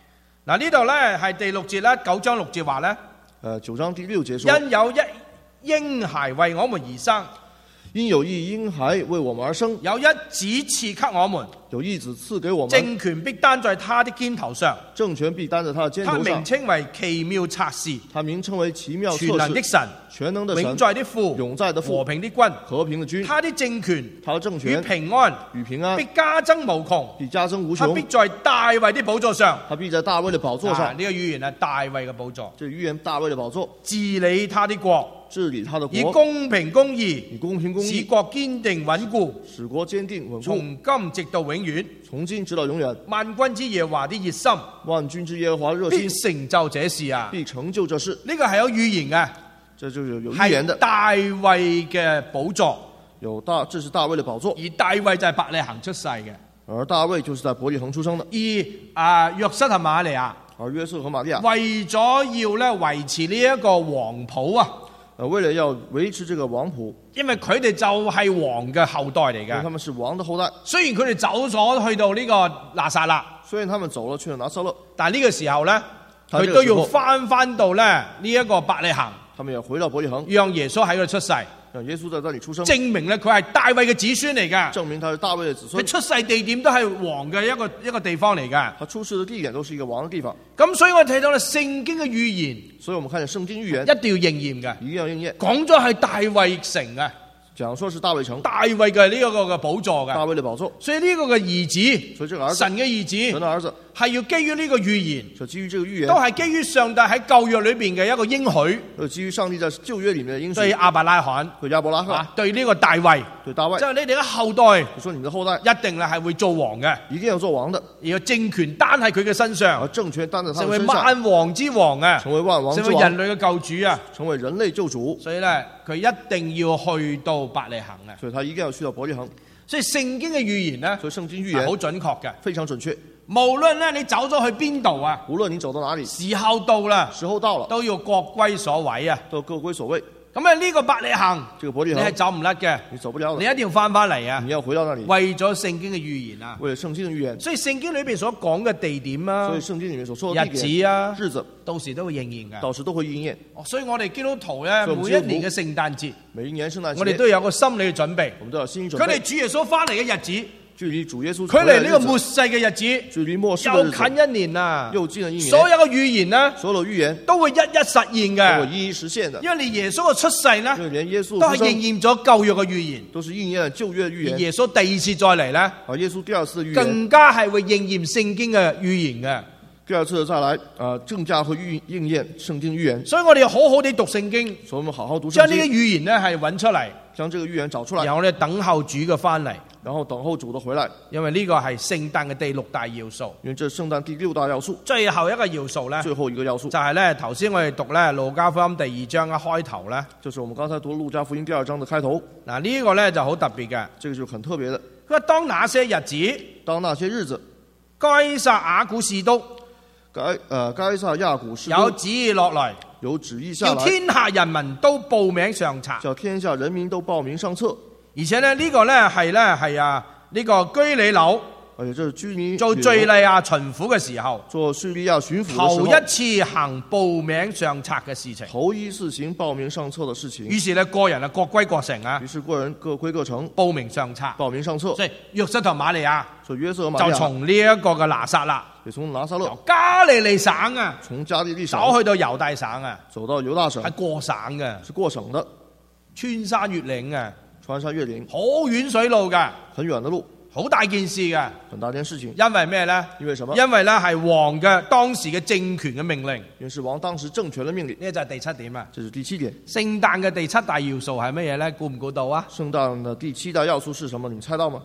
嗱呢度咧係第六節啦，九章六節話咧， 呃，九章第六節說， 因有一嬰孩為我們而生， 因有一嬰孩為我們而生， 有一子賜給我們， 有一子賜給我們， 政權必擔在他的肩頭上， 政權必擔在他的肩他頭上。 名稱為奇妙策士， 他名稱為奇妙全能的策士， 神， 全能的神， 永在的父， 永在的父， 和平的君， 和平的君。 他的政權， 他的政與權平安， 與平安必加增無窮， 必加增無他必窮。 在大衛的寶座上， 他必在大衛的寶座啊上。 呢個語言係大衛嘅寶座， 這語言大衛的寶座， 治理他的國， 治理他的以國， 公平公義， 以公平公使義， 國堅定穩固， 使國堅定穩固， 從今直到永遠。 從今直到永遠。 萬軍之耶和華的熱心， 萬軍之耶和華熱必心， 成就這事啊！ 必成就這事。 呢個係有預言嘅， 這就是有預言的。 係大衛嘅寶座， 有大，這是大衛的寶座。 而大衛就係伯利恆出世嘅， 而大衛就是在伯利恆出生的。 而啊約瑟同瑪利亞而約瑟和瑪利亞為咗要咧維持呢一個皇譜啊， 呃，為了要維持這個王譜， 因為佢哋就係王嘅後代嚟嘅。 因為他們是王的後代。 雖然佢哋走咗去到呢個拿撒勒， 雖然他們走了去了拿撒勒， 但係呢個時候咧， 但係呢個時候佢都要翻翻到咧呢一個伯利恆， 他們也回到伯利恆， 讓耶穌喺度出世， 讓耶穌在這裡出生， 證明咧佢係大衛嘅子孫嚟㗎。 證明他是大衛的子孫。 佢出世地點都係王嘅一個一個地方嚟㗎。 他出世的地點都是一個王的地方。 咁所以我哋睇到咧聖經嘅預言， 所以我們看見聖經預言一定要應驗嘅。 一定要應驗。 講咗係大衛城啊， 講說是大衛城， 大衛嘅呢一個嘅寶座大嘅。 衛的寶座。 所以呢個嘅兒子， 所以這個兒子， 神嘅兒子神的兒子， 係要基於呢個預言， 就基於這個預言， 都係基於上帝喺舊約裏邊嘅一個應許， 就基於上帝在舊約裡面的應許， 對亞伯拉罕對亞伯拉罕， 啊，對呢個大衛， 對大衛， 即係你哋嘅後代， 就說你的後代一定咧係會做王嘅， 一定要做王的， 而個政權單喺佢嘅身而上， 政權擔在他成為們身上， 萬王之王啊， 成為萬王之成為王， 人類嘅救主啊。 成為人類救主。 所以咧，佢一定要去到伯利恆啊。 所以他一定要去到伯利恆。 所以聖經嘅預言咧， 所以聖經預係好言準確嘅。 非常準確。 無論咧你走咗去邊度啊， 無論你走到哪裡， 時候到啦， 時候到了， 都要各歸所位啊。 都各歸所位。 咁啊，呢個伯利恆， 這個伯利恆你係走唔甩嘅， 你走不了的， 你一定要翻翻嚟啊你。要回到那裡， 為咗聖經嘅預言啊， 為了聖經的預言。 所以聖經裏邊所講嘅地點啊所以、聖經裡面所說的日地點子啊、 日子， 到時都會應驗嘅。 到時都會應驗。 所以我哋基督徒咧， 所以我們每一年嘅聖誕節， 每一年聖誕節， 我哋都有個心理嘅準備。 我們都有心理準佢哋備。 主耶穌翻嚟嘅日子， 距離主耶穌佢嚟呢個回來的日子末世嘅日子， 距離末世的又日子近一年啦。 又近了一年。 所有嘅預言呢， 所有預言都會一一實現嘅， 都會一一實現的。 因為連耶穌嘅出世呢， 因為連耶穌都出生係應驗咗舊約嘅預言。 都是應驗了舊約預言。 而耶穌第二次再嚟呢， 而耶穌第二次的預言更加係會應驗聖經嘅預言嘅。 第二次再來，啊，更加會預應驗聖經預言。 所以我哋要好好地讀聖經， 所以我們好好讀聖將呢啲經， 預言呢係揾出嚟， 將這個預言找出來， 然後咧等候主嘅翻嚟。 然後等候主的回來。 因為呢個係聖誕嘅第六大要素。 因為這是聖誕第六大要素， 最後一個要素呢， 最後一個要素就係咧頭先我哋讀咧路加福音第二章一開頭咧， 就是我們剛才讀路加福音第二章的開頭。 嗱呢個咧就好特別嘅。 這個就很特別的。 佢話當那些日子， 當那些日子， 該撒亞古士督該呃該撒亞古士督有旨意落來， 有旨意下叫來， 天下人民都報名上冊。 叫天下人民都報名上冊。 而且咧呢個咧係咧係啊呢個居里樓而且這是居尼做敘利亞巡撫嘅時候， 做敘利亞巡撫的時候， 頭一次行報名上冊嘅事情。 頭一次行報名上冊的事情。 於是咧個人啊各歸各城啊於，是個人各歸各城， 報名上冊。 報名上冊。 所以約瑟同瑪利亞所以約瑟和瑪利亞就從呢一個嘅拿撒勒， 也從拿撒勒由加利利省啊， 從加利利省走去到猶大省啊， 走到猶大省係，過省嘅， 是過省的， 穿山越嶺啊， 穿山越嶺， 好遠水路㗎， 很遠的路， 好大件事㗎。 很大件事情。 因為咩呢？ 因為什麼？ 因為咧係王嘅當時嘅政權嘅命令。呢因為是王當時政權的命令。 個就係第七點啊。 這是第七點。 聖誕嘅第七大要素係乜嘢呢？估唔估到啊？ 聖誕的第七大要素是什麼？你們猜到嗎？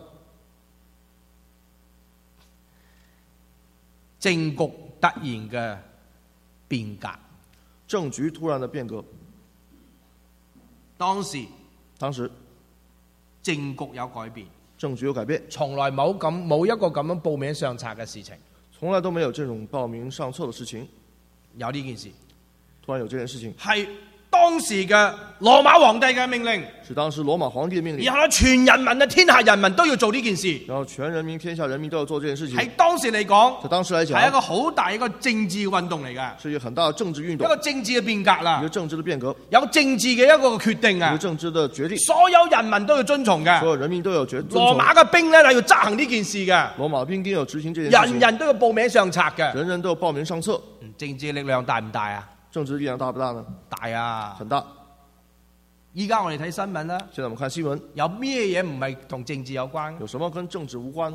政局突然嘅變革。 政局突然的變革。 當時當時政局有改變， 政局有改變， 從來冇咁冇一個咁樣報名上冊嘅事情。 從來都沒有這種報名上冊的事情。 有呢件事， 突然有這件事情， 係當當時嘅羅馬皇帝嘅命令， 是當時羅馬皇帝的命令。 然後咧，全人民啊，天下人民都要做呢件事。 然後全人民、天下人民都要做這件事情。 喺當時嚟講， 在當時來講， 係一個好大一個政治運動嚟㗎， 是一個很大的政治運動， 一個政治嘅變革啦， 一個政治的變革， 有政治嘅一個決定啊， 一個政治的決定， 所有人民都要遵從嘅， 所有人民都有決遵從。 羅馬嘅兵咧係要執行呢件事嘅， 羅馬兵丁要執行這件事情， 人人都要報名上冊嘅， 人人都要報名上冊。 政治力量大唔大啊？ 政治力量大不大呢？ 大啊， 很大。 依家我哋睇新聞啦， 現在我們看新聞， 有咩嘢唔係同政治有關？ 有什麼跟政治無關？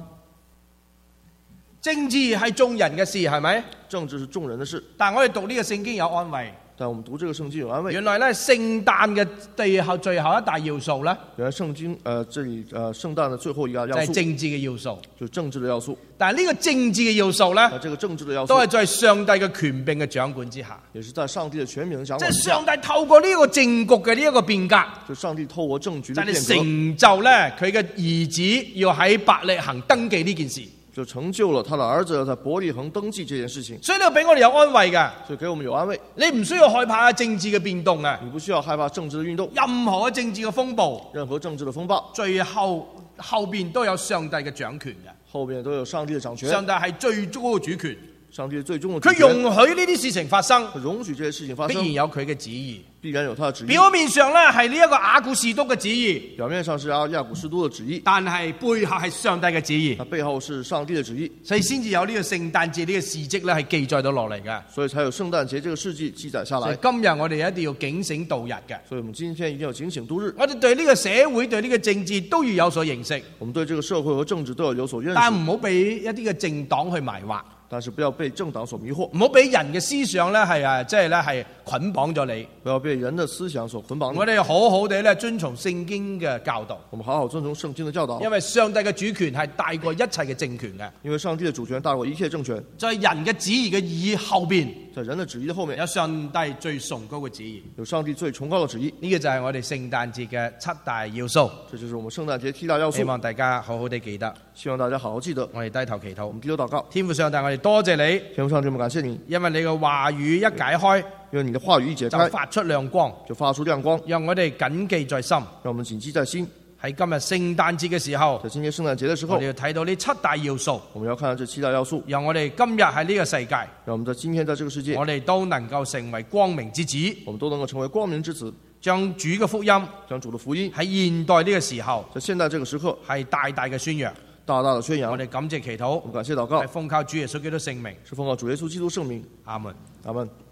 政治係眾人嘅事，係咪？ 政治是眾人的事。 但係我哋讀呢個聖經有安慰。 但我們讀這個聖經有安慰。 原來咧，聖誕嘅最後最後一大要素咧， 原來聖經呃這裡呃聖誕的最後一個要素就係政治嘅要素， 就政治的要素。 但係呢個政治嘅要素咧， 啊，這個政治的要素都係在上帝嘅權柄嘅掌管之下， 也是在上帝的權柄的掌即係管之下。 上帝透過呢個政局嘅呢一個變革， 就上帝透過政局就係的變革， 成就咧佢嘅兒子要喺伯利恆登記呢件事。 就成就了他的兒子要在伯利恆登記這件事情。 所以呢個俾我哋有安慰嘅， 所以給我們有安慰。 你唔需要害怕政治嘅變動啊， 你不需要害怕政治的運動， 任何嘅政治嘅風暴， 任何政治的風暴， 最後後邊都有上帝嘅掌權嘅， 後面都有上帝的掌權。 上帝係最高嘅主權， 上帝最終的主權。 佢容許呢啲事情發生， 佢容許這些事情發生， 必然有佢嘅旨意， 必然有他的旨意。 表面上咧係呢一個亞古士督嘅旨意， 表面上是亞亞古士督的旨意， 但係背後係上帝嘅旨意， 它背後是上帝的旨意， 所以先至有呢個聖誕節呢個事蹟咧係記載到落嚟嘅， 所以才有聖誕節這個事蹟記載下來。 今日我哋一定要警醒度日嘅， 所以我們今天一定要警醒度日。 我哋對呢個社會對呢個政治都要有所認識， 我們對這個社會和政治都要有所認識， 但唔好俾一啲嘅政黨去迷惑。 但是不要被政黨所迷惑， 唔好俾人嘅思想咧係啊，即係咧係捆綁咗你。 不要被人的思想所捆綁你。 我哋好好地咧遵從聖經嘅教導。 我們好好遵從聖經的教導。 因為上帝嘅主權係大過一切嘅政權嘅。 因為上帝的主權大過一切政權。 在人嘅旨意嘅意後邊， 在人的旨意的後面， 有上帝最崇高嘅旨意。 有上帝最崇高的旨意。 呢個就係我哋聖誕節嘅七大要素。 這就是我們聖誕節七大要素。 希望大家好好地記得。 希望大家好好記得。 我哋低頭祈禱。 我們低頭禱告。 天父上帝，我哋多謝你。 天父上帝，我們感謝你。 因為你嘅話語一解開， 因為你的話語一解開， 就發出亮光， 就發出亮光， 讓我哋謹記在心。 讓我們謹記在心。 喺今日聖誕節嘅時候， 在今天聖誕節的時候， 我哋要睇到呢七大要素。 我們要看到這七大要素， 讓我哋今日喺呢個世界， 讓我們在今天在這個世界， 我哋都能夠成為光明之子， 我們都能夠成為光明之子， 將主嘅福音， 將主的福音喺現代呢個時候， 在現代這個時刻係大大嘅宣揚， 大大的宣揚。 我哋感謝祈禱， 我們感謝禱告， 係奉靠主耶穌基督聖名， 是奉靠主耶穌基督聖名。 阿門， 阿門。